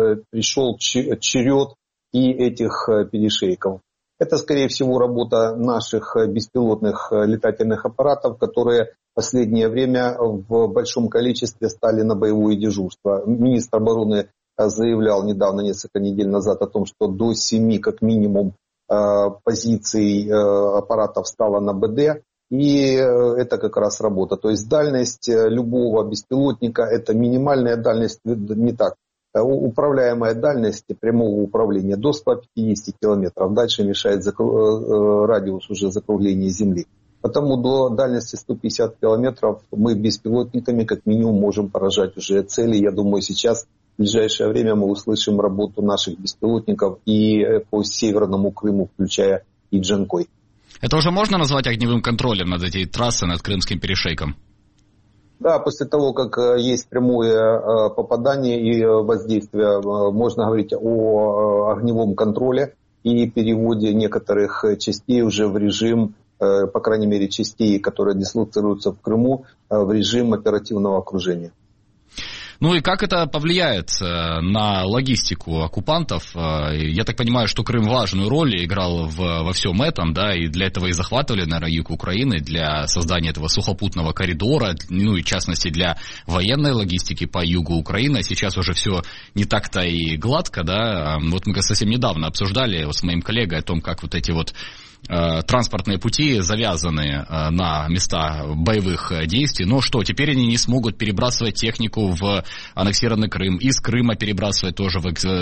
черед и этих перешейков. Это, скорее всего, работа наших беспилотных летательных аппаратов, которые в последнее время в большом количестве стали на боевое дежурство. Министр обороны заявлял недавно, несколько недель назад, о том, что до 7 как минимум позиций аппаратов стало на БД. И это как раз работа. То есть дальность любого беспилотника, это минимальная дальность, не так, управляемая дальность прямого управления до 150 километров. Дальше мешает радиус уже закругления Земли. Потому до дальности 150 километров мы беспилотниками как минимум можем поражать уже цели. Я думаю, сейчас в ближайшее время мы услышим работу наших беспилотников и по Северному Крыму, включая и Джанкой. Это уже можно назвать огневым контролем над этой трассой, над Крымским перешейком? Да, после того, как есть прямое попадание и воздействие, можно говорить о огневом контроле и переводе некоторых частей уже в режим, по крайней мере, частей, которые дислоцируются в Крыму, в режим оперативного окружения. Ну и как это повлияет на логистику оккупантов? Я так понимаю, что Крым важную роль играл во всем этом, да, и для этого и захватывали, наверное, юг Украины, для создания этого сухопутного коридора, ну и в частности для военной логистики по югу Украины. Сейчас уже все не так-то и гладко, да. Вот мы совсем недавно обсуждали с моим коллегой о том, как вот эти вот транспортные пути завязаны на места боевых действий. Но что, теперь они не смогут перебрасывать технику в аннексированный Крым, из Крыма перебрасывать тоже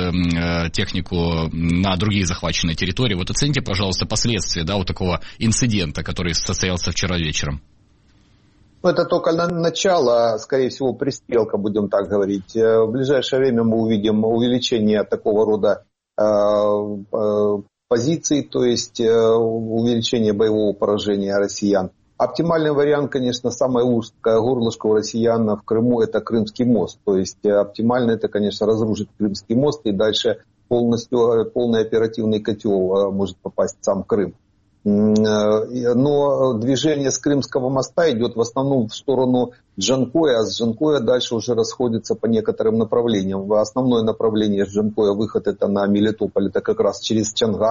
технику на другие захваченные территории. Вот оцените, пожалуйста, последствия, да, вот такого инцидента, который состоялся вчера вечером. Это только начало, скорее всего, пристрелка, будем так говорить. В ближайшее время мы увидим увеличение такого рода позиций, то есть увеличение боевого поражения россиян. Оптимальный вариант, конечно, самое узкое горлышко у россиян в Крыму – это Крымский мост. То есть оптимально это, конечно, разрушить Крымский мост, и дальше полный оперативный котел может попасть в сам Крым. Но движение с Крымского моста идет в основном в сторону Джанкоя, а с Джанкоя дальше уже расходится по некоторым направлениям. Основное направление с Джанкоя, выход это на Мелитополь, это как раз через Чонгар.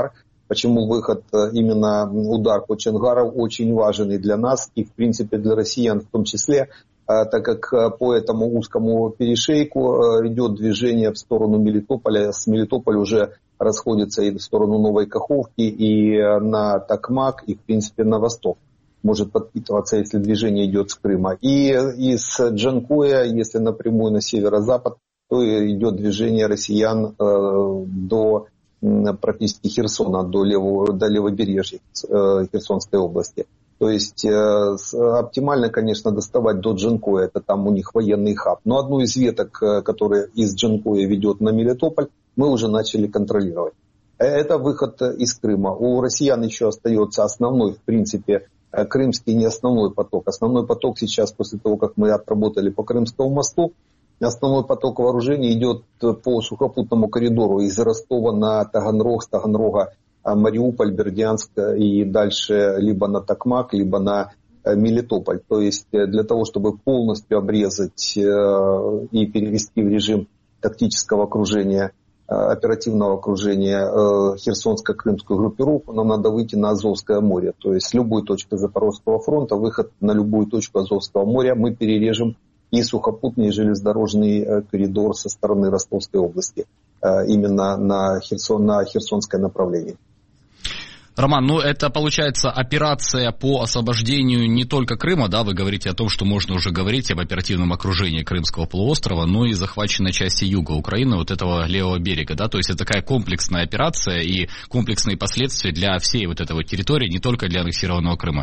почему выход, именно удар по Чонгару очень важен и для нас, и в принципе для россиян в том числе, так как по этому узкому перешейку идет движение в сторону Мелитополя. С Мелитополя уже расходится и в сторону Новой Каховки, и на Токмак, и в принципе на восток. Может подпитываться, если движение идет с Крыма. И из Джанкоя, если напрямую на северо-запад, то идет движение россиян до практически Херсона, до левобережья Херсонской области. То есть оптимально, конечно, доставать до Джанкоя, это там у них военный хаб. Но одну из веток, которая из Джанкоя ведет на Мелитополь, мы уже начали контролировать. Это выход из Крыма. У россиян еще остается основной, в принципе, крымский не основной поток. Основной поток сейчас, после того, как мы отработали по Крымскому мосту, основной поток вооружений идет по сухопутному коридору из Ростова на Таганрог, с Таганрога Мариуполь, Бердянск и дальше либо на Токмак, либо на Мелитополь. То есть для того, чтобы полностью обрезать и перевести в режим тактического окружения, оперативного окружения Херсонско-Крымскую группировку, нам надо выйти на Азовское море. То есть с любой точки Запорожского фронта, выход на любую точку Азовского моря мы перережем и сухопутный, и железнодорожный коридор со стороны Ростовской области, именно на Херсонское направление. Роман, ну это получается операция по освобождению не только Крыма, да, вы говорите о том, что можно уже говорить об оперативном окружении Крымского полуострова, но и захваченной части юга Украины, вот этого левого берега, да, то есть это такая комплексная операция и комплексные последствия для всей вот этой вот территории, не только для аннексированного Крыма.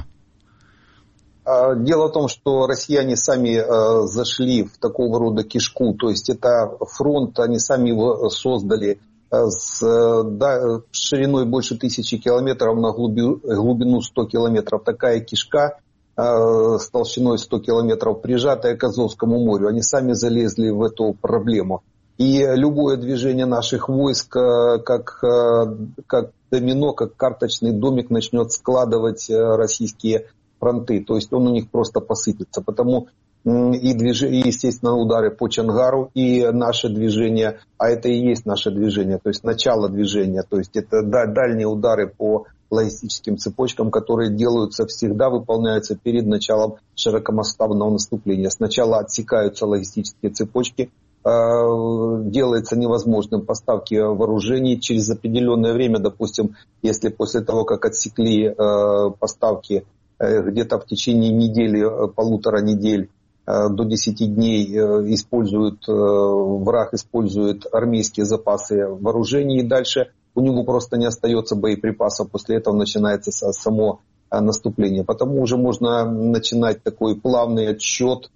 Дело в том, что россияне сами зашли в такого рода кишку, то есть это фронт, они сами его создали с шириной больше 1000 километров на глубину 100 километров. Такая кишка с толщиной 100 километров, прижатая к Азовскому морю. Они сами залезли в эту проблему. И любое движение наших войск, как домино, как карточный домик, начнет складывать российские фронты. То есть он у них просто посыпется. Потому и естественно, удары по Чонгару, и наше движение, а это и есть наше движение, то есть начало движения, то есть это дальние удары по логистическим цепочкам, которые делаются всегда, выполняются перед началом широкомасштабного наступления. Сначала отсекаются логистические цепочки, делается невозможным поставки вооружений через определенное время, допустим, если после того, как отсекли поставки где-то в течение недели, полутора недель, до 10 дней враг использует армейские запасы вооружений, и дальше у него просто не остается боеприпасов. После этого начинается само наступление. Потому уже можно начинать такой плавный отсчет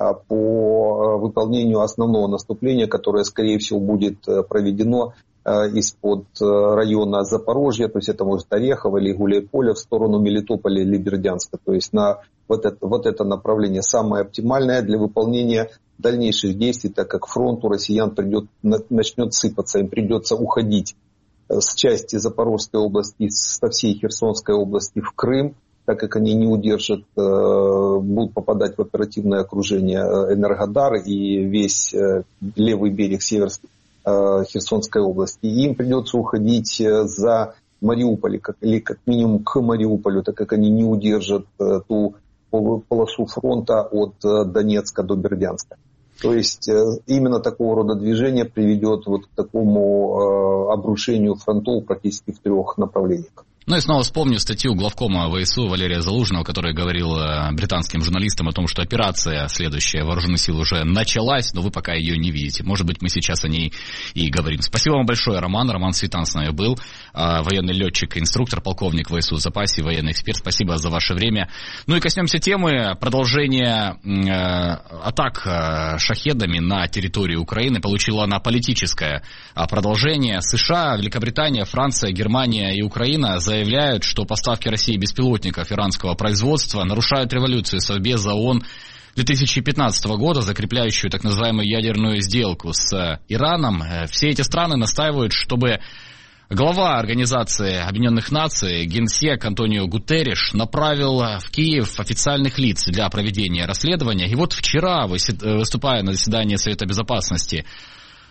по выполнению основного наступления, которое, скорее всего, будет проведено из-под района Запорожья, то есть это может Орехово или Гуляйполе в сторону Мелитополя или Бердянска. То есть на вот это направление самое оптимальное для выполнения дальнейших действий, так как фронт у россиян начнет сыпаться, им придется уходить с части Запорожской области, со всей Херсонской области в Крым, так как они не удержат, будут попадать в оперативное окружение Энергодар и весь левый берег Херсонской области. И им придется уходить за Мариуполь, или как минимум к Мариуполю, так как они не удержат ту полосу фронта от Донецка до Бердянска. То есть именно такого рода движение приведет вот к такому обрушению фронтов практически в 3 направлениях. Ну и снова вспомню статью главкома ВСУ Валерия Залужного, который говорил британским журналистам о том, что операция следующая вооруженных сил уже началась, но вы пока ее не видите. Может быть, мы сейчас о ней и говорим. Спасибо вам большое, Роман. Роман Светан с нами был, военный летчик, инструктор, полковник ВСУ в запасе, военный эксперт. Спасибо за ваше время. Ну и коснемся темы продолжения атак шахедами на территории Украины. Получила она политическое продолжение. США, Великобритания, Франция, Германия и Украина заявляют, что поставки России беспилотников иранского производства нарушают резолюцию Совбеза ООН 2015 года, закрепляющую так называемую ядерную сделку с Ираном. Все эти страны настаивают, чтобы глава Организации Объединенных Наций, генсек Антонио Гутерриш, направил в Киев официальных лиц для проведения расследования. И вот вчера, выступая на заседании Совета Безопасности,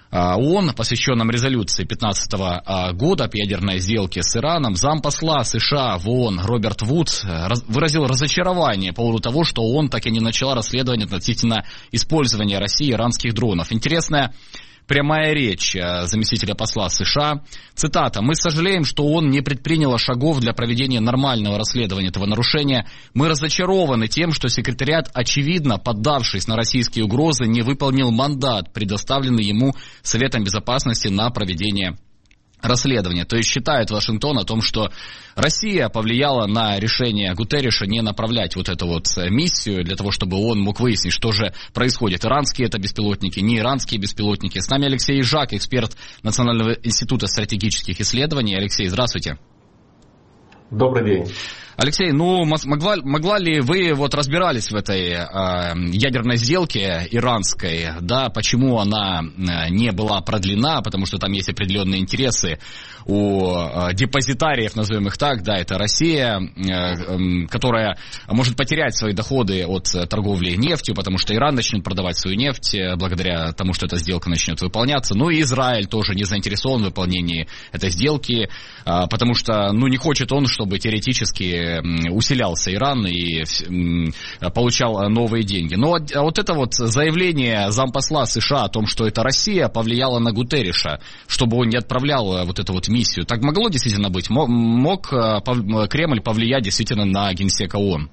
ООН, посвященном резолюции 2015 года по ядерной сделке с Ираном, зампосла США в ООН Роберт Вуд выразил разочарование по поводу того, что ООН так и не начала расследование относительно использования России иранских дронов. Интересная прямая речь заместителя посла США. Цитата. «Мы сожалеем, что ООН не предприняла шагов для проведения нормального расследования этого нарушения. Мы разочарованы тем, что секретариат, очевидно, поддавшись на российские угрозы, не выполнил мандат, предоставленный ему Советом Безопасности на проведение расследования». То есть считает Вашингтон о том, что Россия повлияла на решение Гутерриша не направлять вот эту вот миссию для того, чтобы он мог выяснить, что же происходит. Иранские это беспилотники, не иранские беспилотники. С нами Алексей Жак, эксперт Национального института стратегических исследований. Алексей, здравствуйте. Добрый день. Алексей, могла ли вы разбирались в этой ядерной сделке иранской, да, почему она не была продлена, потому что там есть определенные интересы у депозитариев, назовем их так, да, это Россия, которая может потерять свои доходы от торговли нефтью, потому что Иран начнет продавать свою нефть благодаря тому, что эта сделка начнет выполняться. Ну и Израиль тоже не заинтересован в выполнении этой сделки, потому что, не хочет он, чтобы теоретически усилялся Иран и получал новые деньги. Но вот это вот заявление зампосла США о том, что это Россия повлияла на Гутерриша, чтобы он не отправлял вот эту вот миссию, так могло действительно быть? Мог Кремль повлиять действительно на генсека ООН?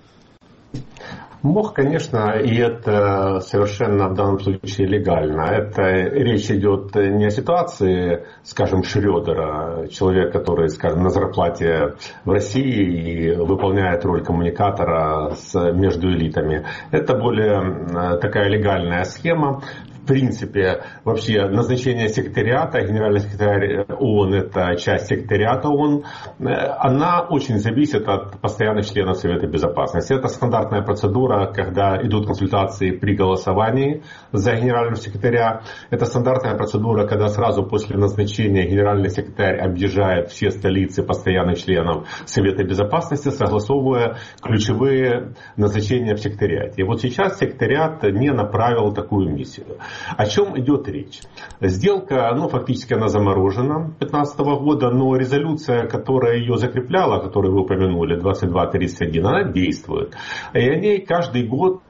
Мог, конечно, и это совершенно в данном случае легально. Это речь идет не о ситуации, скажем, Шрёдера, человек, который, скажем, на зарплате в России и выполняет роль коммуникатора между элитами. Это более такая легальная схема. В принципе, вообще назначение секретариата, генеральный секретарь ООН, это часть секретариата ООН, она очень зависит от постоянных членов Совета Безопасности. Это стандартная процедура, когда идут консультации при голосовании за генерального секретаря. Это стандартная процедура, когда сразу после назначения генеральный секретарь объезжает все столицы постоянных членов Совета Безопасности, согласовывая ключевые назначения в секретариате. И вот сейчас секретариат не направил такую миссию. О чем идет речь? Сделка, фактически она заморожена 2015 года, но резолюция, которая ее закрепляла, которую вы упомянули, 2231, она действует. И о ней каждый год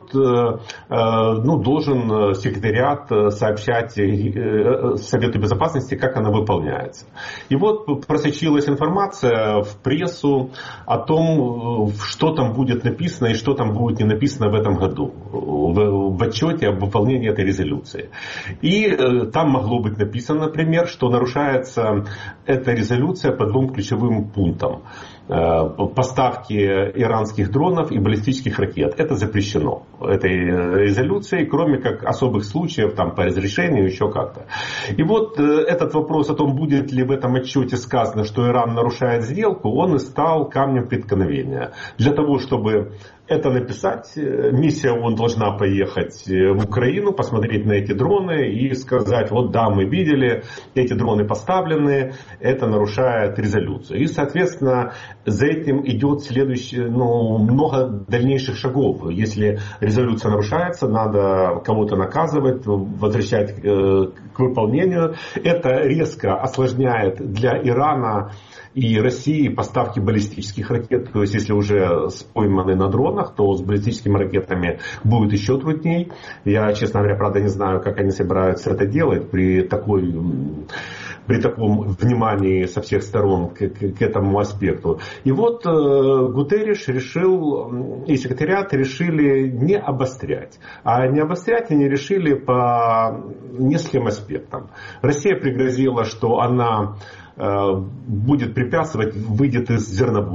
должен секретариат сообщать Совету Безопасности, как она выполняется. И вот просочилась информация в прессу о том, что там будет написано и что там будет не написано в этом году в отчете об выполнении этой резолюции. И там могло быть написано, например, что нарушается эта резолюция по двум ключевым пунктам. Поставки иранских дронов и баллистических ракет. Это запрещено этой резолюцией, кроме как особых случаев там, по разрешению, еще как-то. И вот этот вопрос о том, будет ли в этом отчете сказано, что Иран нарушает сделку, он и стал камнем преткновения. Для того, чтобы это написать, миссия ООН должна поехать в Украину, посмотреть на эти дроны и сказать, вот да, мы видели, эти дроны поставлены, это нарушает резолюцию. И, соответственно, за этим идет много дальнейших шагов. Если резолюция нарушается, надо кого-то наказывать, возвращать к выполнению. Это резко осложняет для Ирана и России поставки баллистических ракет. То есть, если уже пойманы на дронах, то с баллистическими ракетами будет еще трудней. Я, честно говоря, правда не знаю, как они собираются это делать при таком внимании со всех сторон к этому аспекту. И вот Гутерриш решил, и секретариат решили не обострять. А не обострять они решили по нескольким аспектам. Россия пригрозила, что она будет препятствовать, выйдет из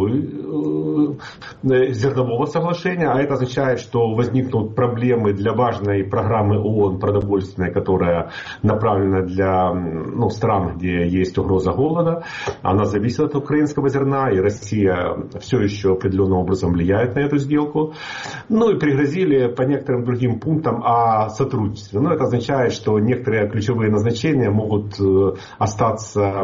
зернового соглашения, а это означает, что возникнут проблемы для важной программы ООН продовольственной, которая направлена для стран, где есть угроза голода. Она зависит от украинского зерна, и Россия все еще определенным образом влияет на эту сделку. И пригрозили по некоторым другим пунктам о сотрудничестве. Это означает, что некоторые ключевые назначения могут остаться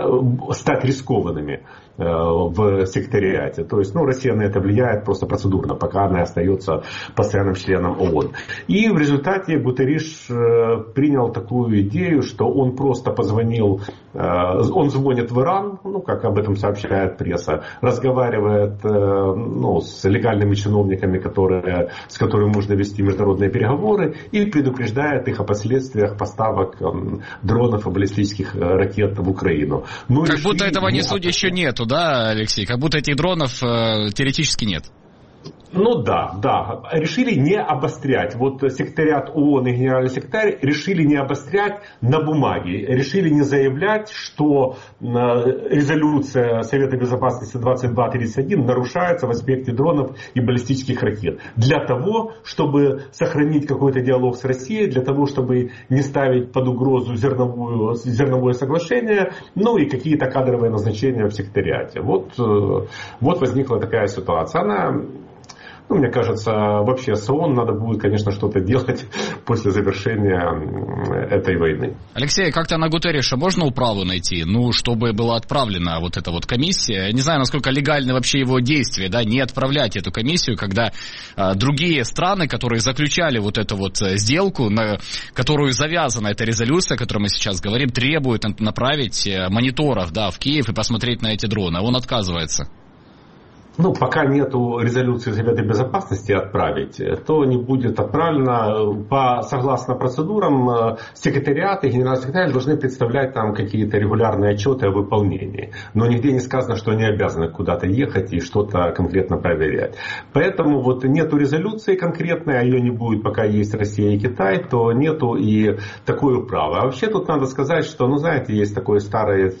стать рискованными в секретариате. То есть, Россия на это влияет просто процедурно, пока она остается постоянным членом ООН. И в результате Гутерриш принял такую идею, что он просто позвонил, он звонит в Иран, как об этом сообщает пресса, разговаривает с легальными чиновниками, с которыми можно вести международные переговоры, и предупреждает их о последствиях поставок дронов и баллистических ракет в Украину. Как будто этого еще нету, да, Алексей? Как будто этих дронов теоретически нет. Да. Решили не обострять. Секретариат ООН и генеральный секретарь решили не обострять на бумаге. Решили не заявлять, что резолюция Совета Безопасности 2231 нарушается в аспекте дронов и баллистических ракет. Для того, чтобы сохранить какой-то диалог с Россией, для того, чтобы не ставить под угрозу зерновое соглашение, и какие-то кадровые назначения в секретариате. Вот возникла такая ситуация. Мне кажется, вообще с ООН надо будет, конечно, что-то делать после завершения этой войны. Алексей, как-то на Гутерриша можно управу найти? Чтобы была отправлена эта комиссия. Я не знаю, насколько легальны вообще его действия, да, не отправлять эту комиссию, когда другие страны, которые заключали эту сделку, на которую завязана эта резолюция, о которой мы сейчас говорим, требуют направить мониторов, в Киев и посмотреть на эти дроны. А он отказывается. Пока нету резолюции Совета Безопасности отправить, то не будет отправлено. Согласно процедурам, секретариат и генеральный секретарь должны представлять там какие-то регулярные отчеты о выполнении. Но нигде не сказано, что они обязаны куда-то ехать и что-то конкретно проверять. Поэтому нету резолюции конкретной, а ее не будет, пока есть Россия и Китай, то нету и такой управы. А вообще тут надо сказать, что, знаете, есть такой старая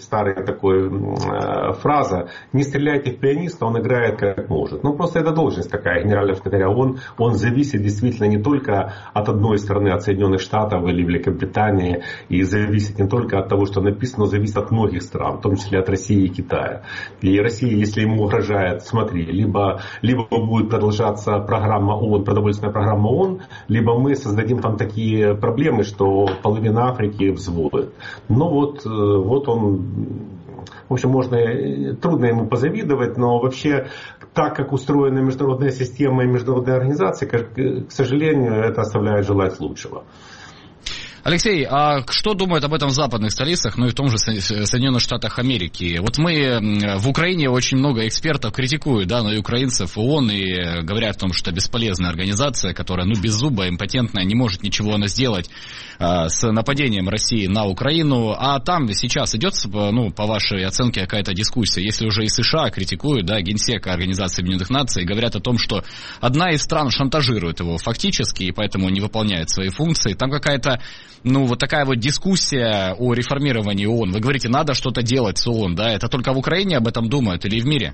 фраза: не стреляйте в пианиста, он играет как может. Просто это должность такая, генерального секретаря ООН. Он зависит действительно не только от одной страны, от Соединенных Штатов или Великобритании, и зависит не только от того, что написано, но зависит от многих стран, в том числе от России и Китая. И Россия, если ему угрожает, смотри, либо будет продолжаться программа ООН, продовольственная программа ООН, либо мы создадим там такие проблемы, что половина Африки взвоет. В общем, трудно ему позавидовать, но вообще так, как устроена международная система и международные организации, к сожалению, это оставляет желать лучшего. Алексей, а что думают об этом в западных столицах, и в том же Соединенных Штатах Америки? Мы в Украине очень много экспертов критикуют, и украинцев, ООН, и говорят о том, что это бесполезная организация, которая, беззубая, импотентная, не может ничего сделать с нападением России на Украину. А там сейчас идет, по вашей оценке, какая-то дискуссия, если уже и США критикуют, Генсек Организации Объединенных Наций, говорят о том, что одна из стран шантажирует его фактически, и поэтому не выполняет свои функции. Там какая-то такая дискуссия о реформировании ООН. Вы говорите, надо что-то делать с ООН, Это только в Украине об этом думают или в мире?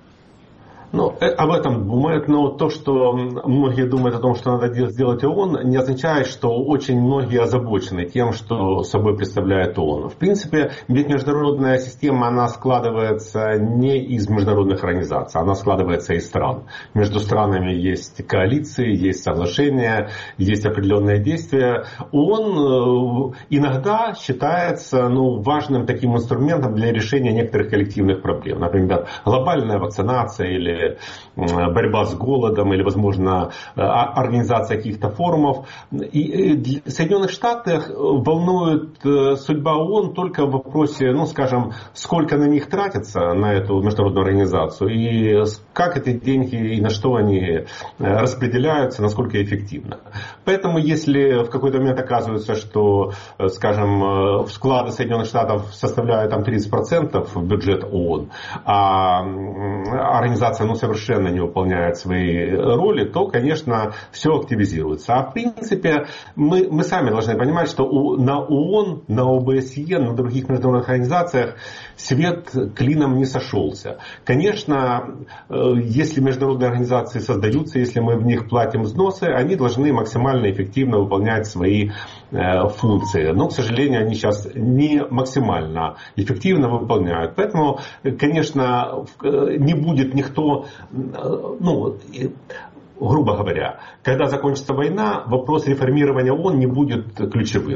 Об этом думают, но то, что многие думают о том, что надо сделать ООН, не означает, что очень многие озабочены тем, что собой представляет ООН. В принципе, ведь международная система, она складывается не из международных организаций, она складывается из стран. Между странами есть коалиции, есть соглашения, есть определенные действия. ООН иногда считается важным таким инструментом для решения некоторых коллективных проблем. Например, глобальная вакцинация или борьба с голодом, или, возможно, организация каких-то форумов. И Соединенных Штатах волнует судьба ООН только в вопросе, сколько на них тратится, на эту международную организацию, и как эти деньги и на что они распределяются, насколько эффективно. Поэтому, если в какой-то момент оказывается, что, вклады Соединенных Штатов составляют 30% в бюджет ООН, а организация совершенно не выполняет свои роли, то, конечно, все активизируется. А в принципе, мы сами должны понимать, что на ООН, на ОБСЕ, на других международных организациях свет клином не сошелся. Конечно, если международные организации создаются, если мы в них платим взносы, они должны максимально эффективно выполнять свои функции. Но, к сожалению, они сейчас не максимально эффективно выполняют. Поэтому, конечно, не будет никто, грубо говоря, когда закончится война, вопрос реформирования ООН не будет ключевым.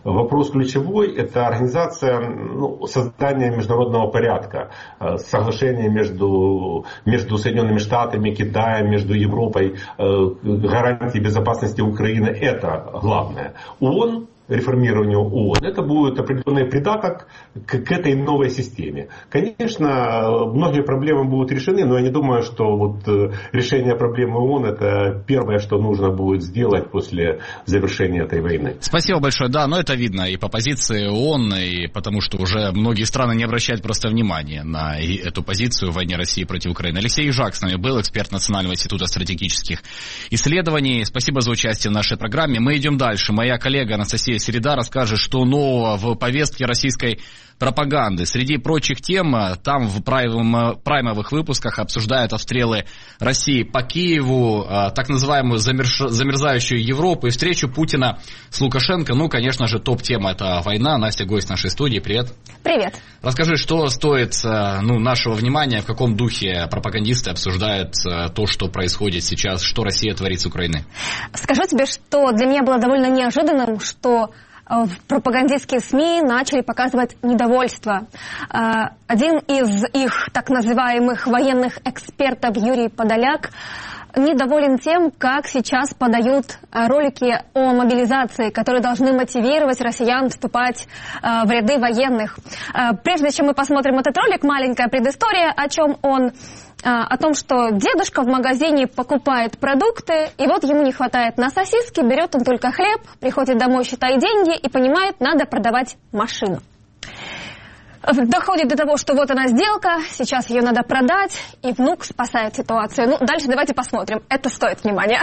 вопрос ключевой – это организация, создания международного порядка, соглашение между Соединенными Штатами, Китаем, между Европой, гарантии безопасности Украины – это главное. ООН, реформированию ООН, это будет определенный придаток к этой новой системе. Конечно, многие проблемы будут решены, но я не думаю, что решение проблемы ООН это первое, что нужно будет сделать после завершения этой войны. Спасибо большое. Да, но это видно и по позиции ООН, и потому что уже многие страны не обращают просто внимания на эту позицию в войне России против Украины. Алексей Южак с нами был, эксперт Национального института стратегических исследований. Спасибо за участие в нашей программе. Мы идем дальше. Моя коллега Анастасия Середа расскажет, что нового в повестке российской пропаганды. Среди прочих тем, там в праймовых выпусках обсуждают обстрелы России по Киеву, так называемую замерзающую Европу и встречу Путина с Лукашенко. Конечно же, топ-тема — это война. Настя, гость нашей студии. Привет. Привет. Расскажи, что стоит нашего внимания, в каком духе пропагандисты обсуждают то, что происходит сейчас, что Россия творит с Украиной? Скажу тебе, что для меня было довольно неожиданным, что пропагандистские СМИ начали показывать недовольство. Один из их так называемых военных экспертов, Юрий Подоляк, недоволен тем, как сейчас подают ролики о мобилизации, которые должны мотивировать россиян вступать в ряды военных. Прежде чем мы посмотрим этот ролик, маленькая предыстория, о чем он. О том, что дедушка в магазине покупает продукты, и вот ему не хватает на сосиски, берет он только хлеб, приходит домой, считает деньги и понимает, надо продавать машину. Доходит до того, что вот она сделка, сейчас ее надо продать, и внук спасает ситуацию. Дальше давайте посмотрим. Это стоит внимания.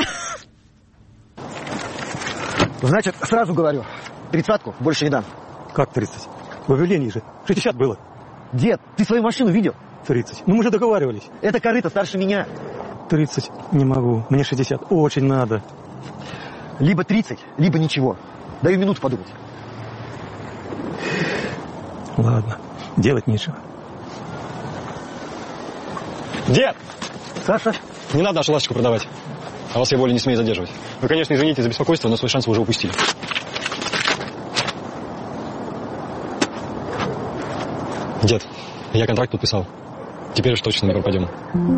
Значит, сразу говорю, 30-ку больше не дам. Как 30? В объявлении же 60 было. Дед, ты свою машину видел? 30. Мы же договаривались. Это корыто старше меня. 30 не могу. Мне 60. Очень надо. Либо 30, либо ничего. Даю минуту подумать. Ладно. Делать нечего. Дед! Саша? Не надо нашу ласточку продавать. А вас я более не смею задерживать. Вы, конечно, извините за беспокойство, но свой шанс вы уже упустили. Дед, я контракт подписал. Теперь уж точно не пропадем.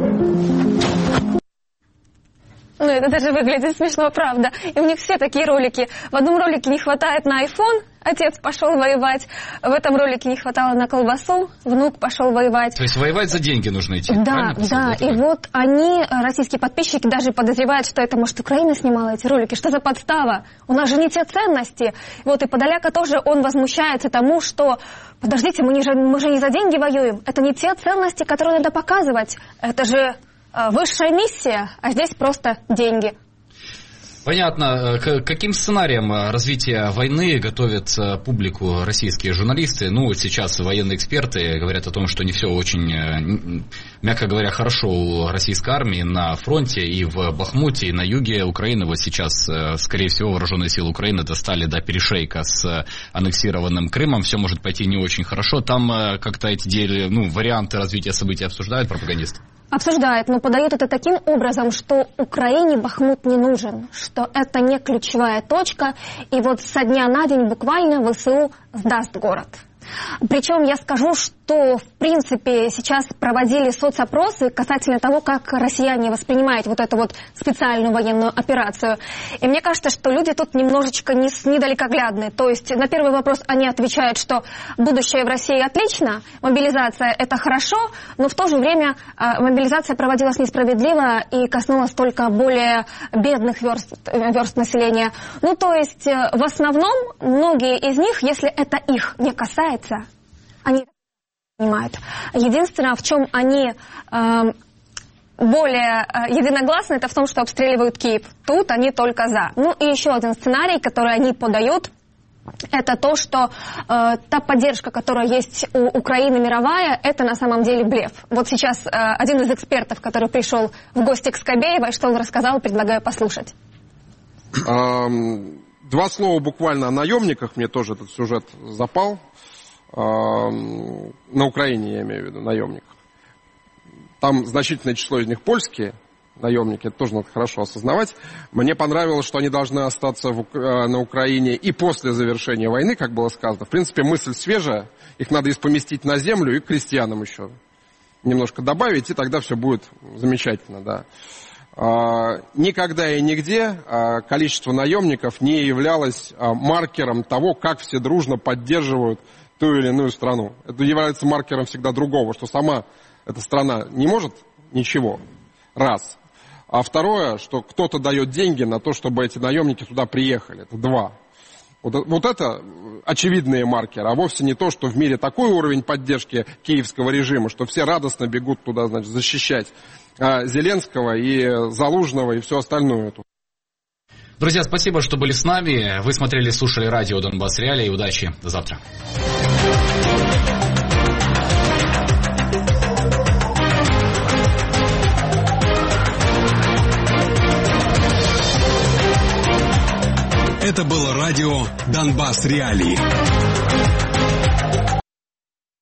Это даже выглядит смешно, правда. И у них все такие ролики. В одном ролике не хватает на iPhone, отец пошел воевать. В этом ролике не хватало на колбасу, внук пошел воевать. То есть воевать за деньги нужно идти? Да. И вот они, российские подписчики, даже подозревают, что это, может, Украина снимала эти ролики. Что за подстава? У нас же не те ценности. И Подоляка тоже, он возмущается тому, что подождите, мы же не за деньги воюем. Это не те ценности, которые надо показывать. Это же высшая миссия, а здесь просто деньги. Понятно. Каким сценарием развития войны готовят публику российские журналисты? Сейчас военные эксперты говорят о том, что не все очень, мягко говоря, хорошо у российской армии на фронте и в Бахмуте, и на юге Украины. Вот сейчас, скорее всего, вооруженные силы Украины достали до перешейка с аннексированным Крымом. Все может пойти не очень хорошо. Там как-то эти варианты развития событий обсуждают пропагандисты? Обсуждают, но подают это таким образом, что Украине Бахмут не нужен, что это не ключевая точка, и вот со дня на день буквально ВСУ сдаст город. Причем я скажу, что в принципе сейчас проводили соцопросы касательно того, как россияне воспринимают вот эту вот специальную военную операцию. И мне кажется, что люди тут немножечко недалекоглядны. То есть на первый вопрос они отвечают, что будущее в России отлично, мобилизация это хорошо, но в то же время мобилизация проводилась несправедливо и коснулась только более бедных верст населения. То есть в основном многие из них, если это их не касается, они понимают. Единственное, в чем они более единогласны, это в том, что обстреливают Киев. Тут они только за. И еще один сценарий, который они подают, это то, что та поддержка, которая есть у Украины мировая, это на самом деле блеф. Вот сейчас один из экспертов, который пришел в гости к Скобеевой, что он рассказал, предлагаю послушать. 2 слова буквально о наемниках, мне тоже этот сюжет запал. На Украине, я имею в виду, наемников. Там значительное число из них польские, наемники, это тоже надо хорошо осознавать. Мне понравилось, что они должны остаться на Украине и после завершения войны, как было сказано. В принципе, мысль свежая, их надо поместить на землю и к крестьянам еще немножко добавить, и тогда все будет замечательно, да. Никогда и нигде количество наемников не являлось маркером того, как все дружно поддерживают ту или иную страну. Это является маркером всегда другого, что сама эта страна не может ничего. Раз. А второе, что кто-то дает деньги на то, чтобы эти наемники туда приехали. Это два. Вот это очевидные маркеры, а вовсе не то, что в мире такой уровень поддержки киевского режима, что все радостно бегут туда, значит, защищать Зеленского и Залужного и все остальное. Друзья, спасибо, что были с нами. Вы смотрели, слушали радио Донбасс Реалии. Удачи. До завтра. Это было радио Донбасс Реалии.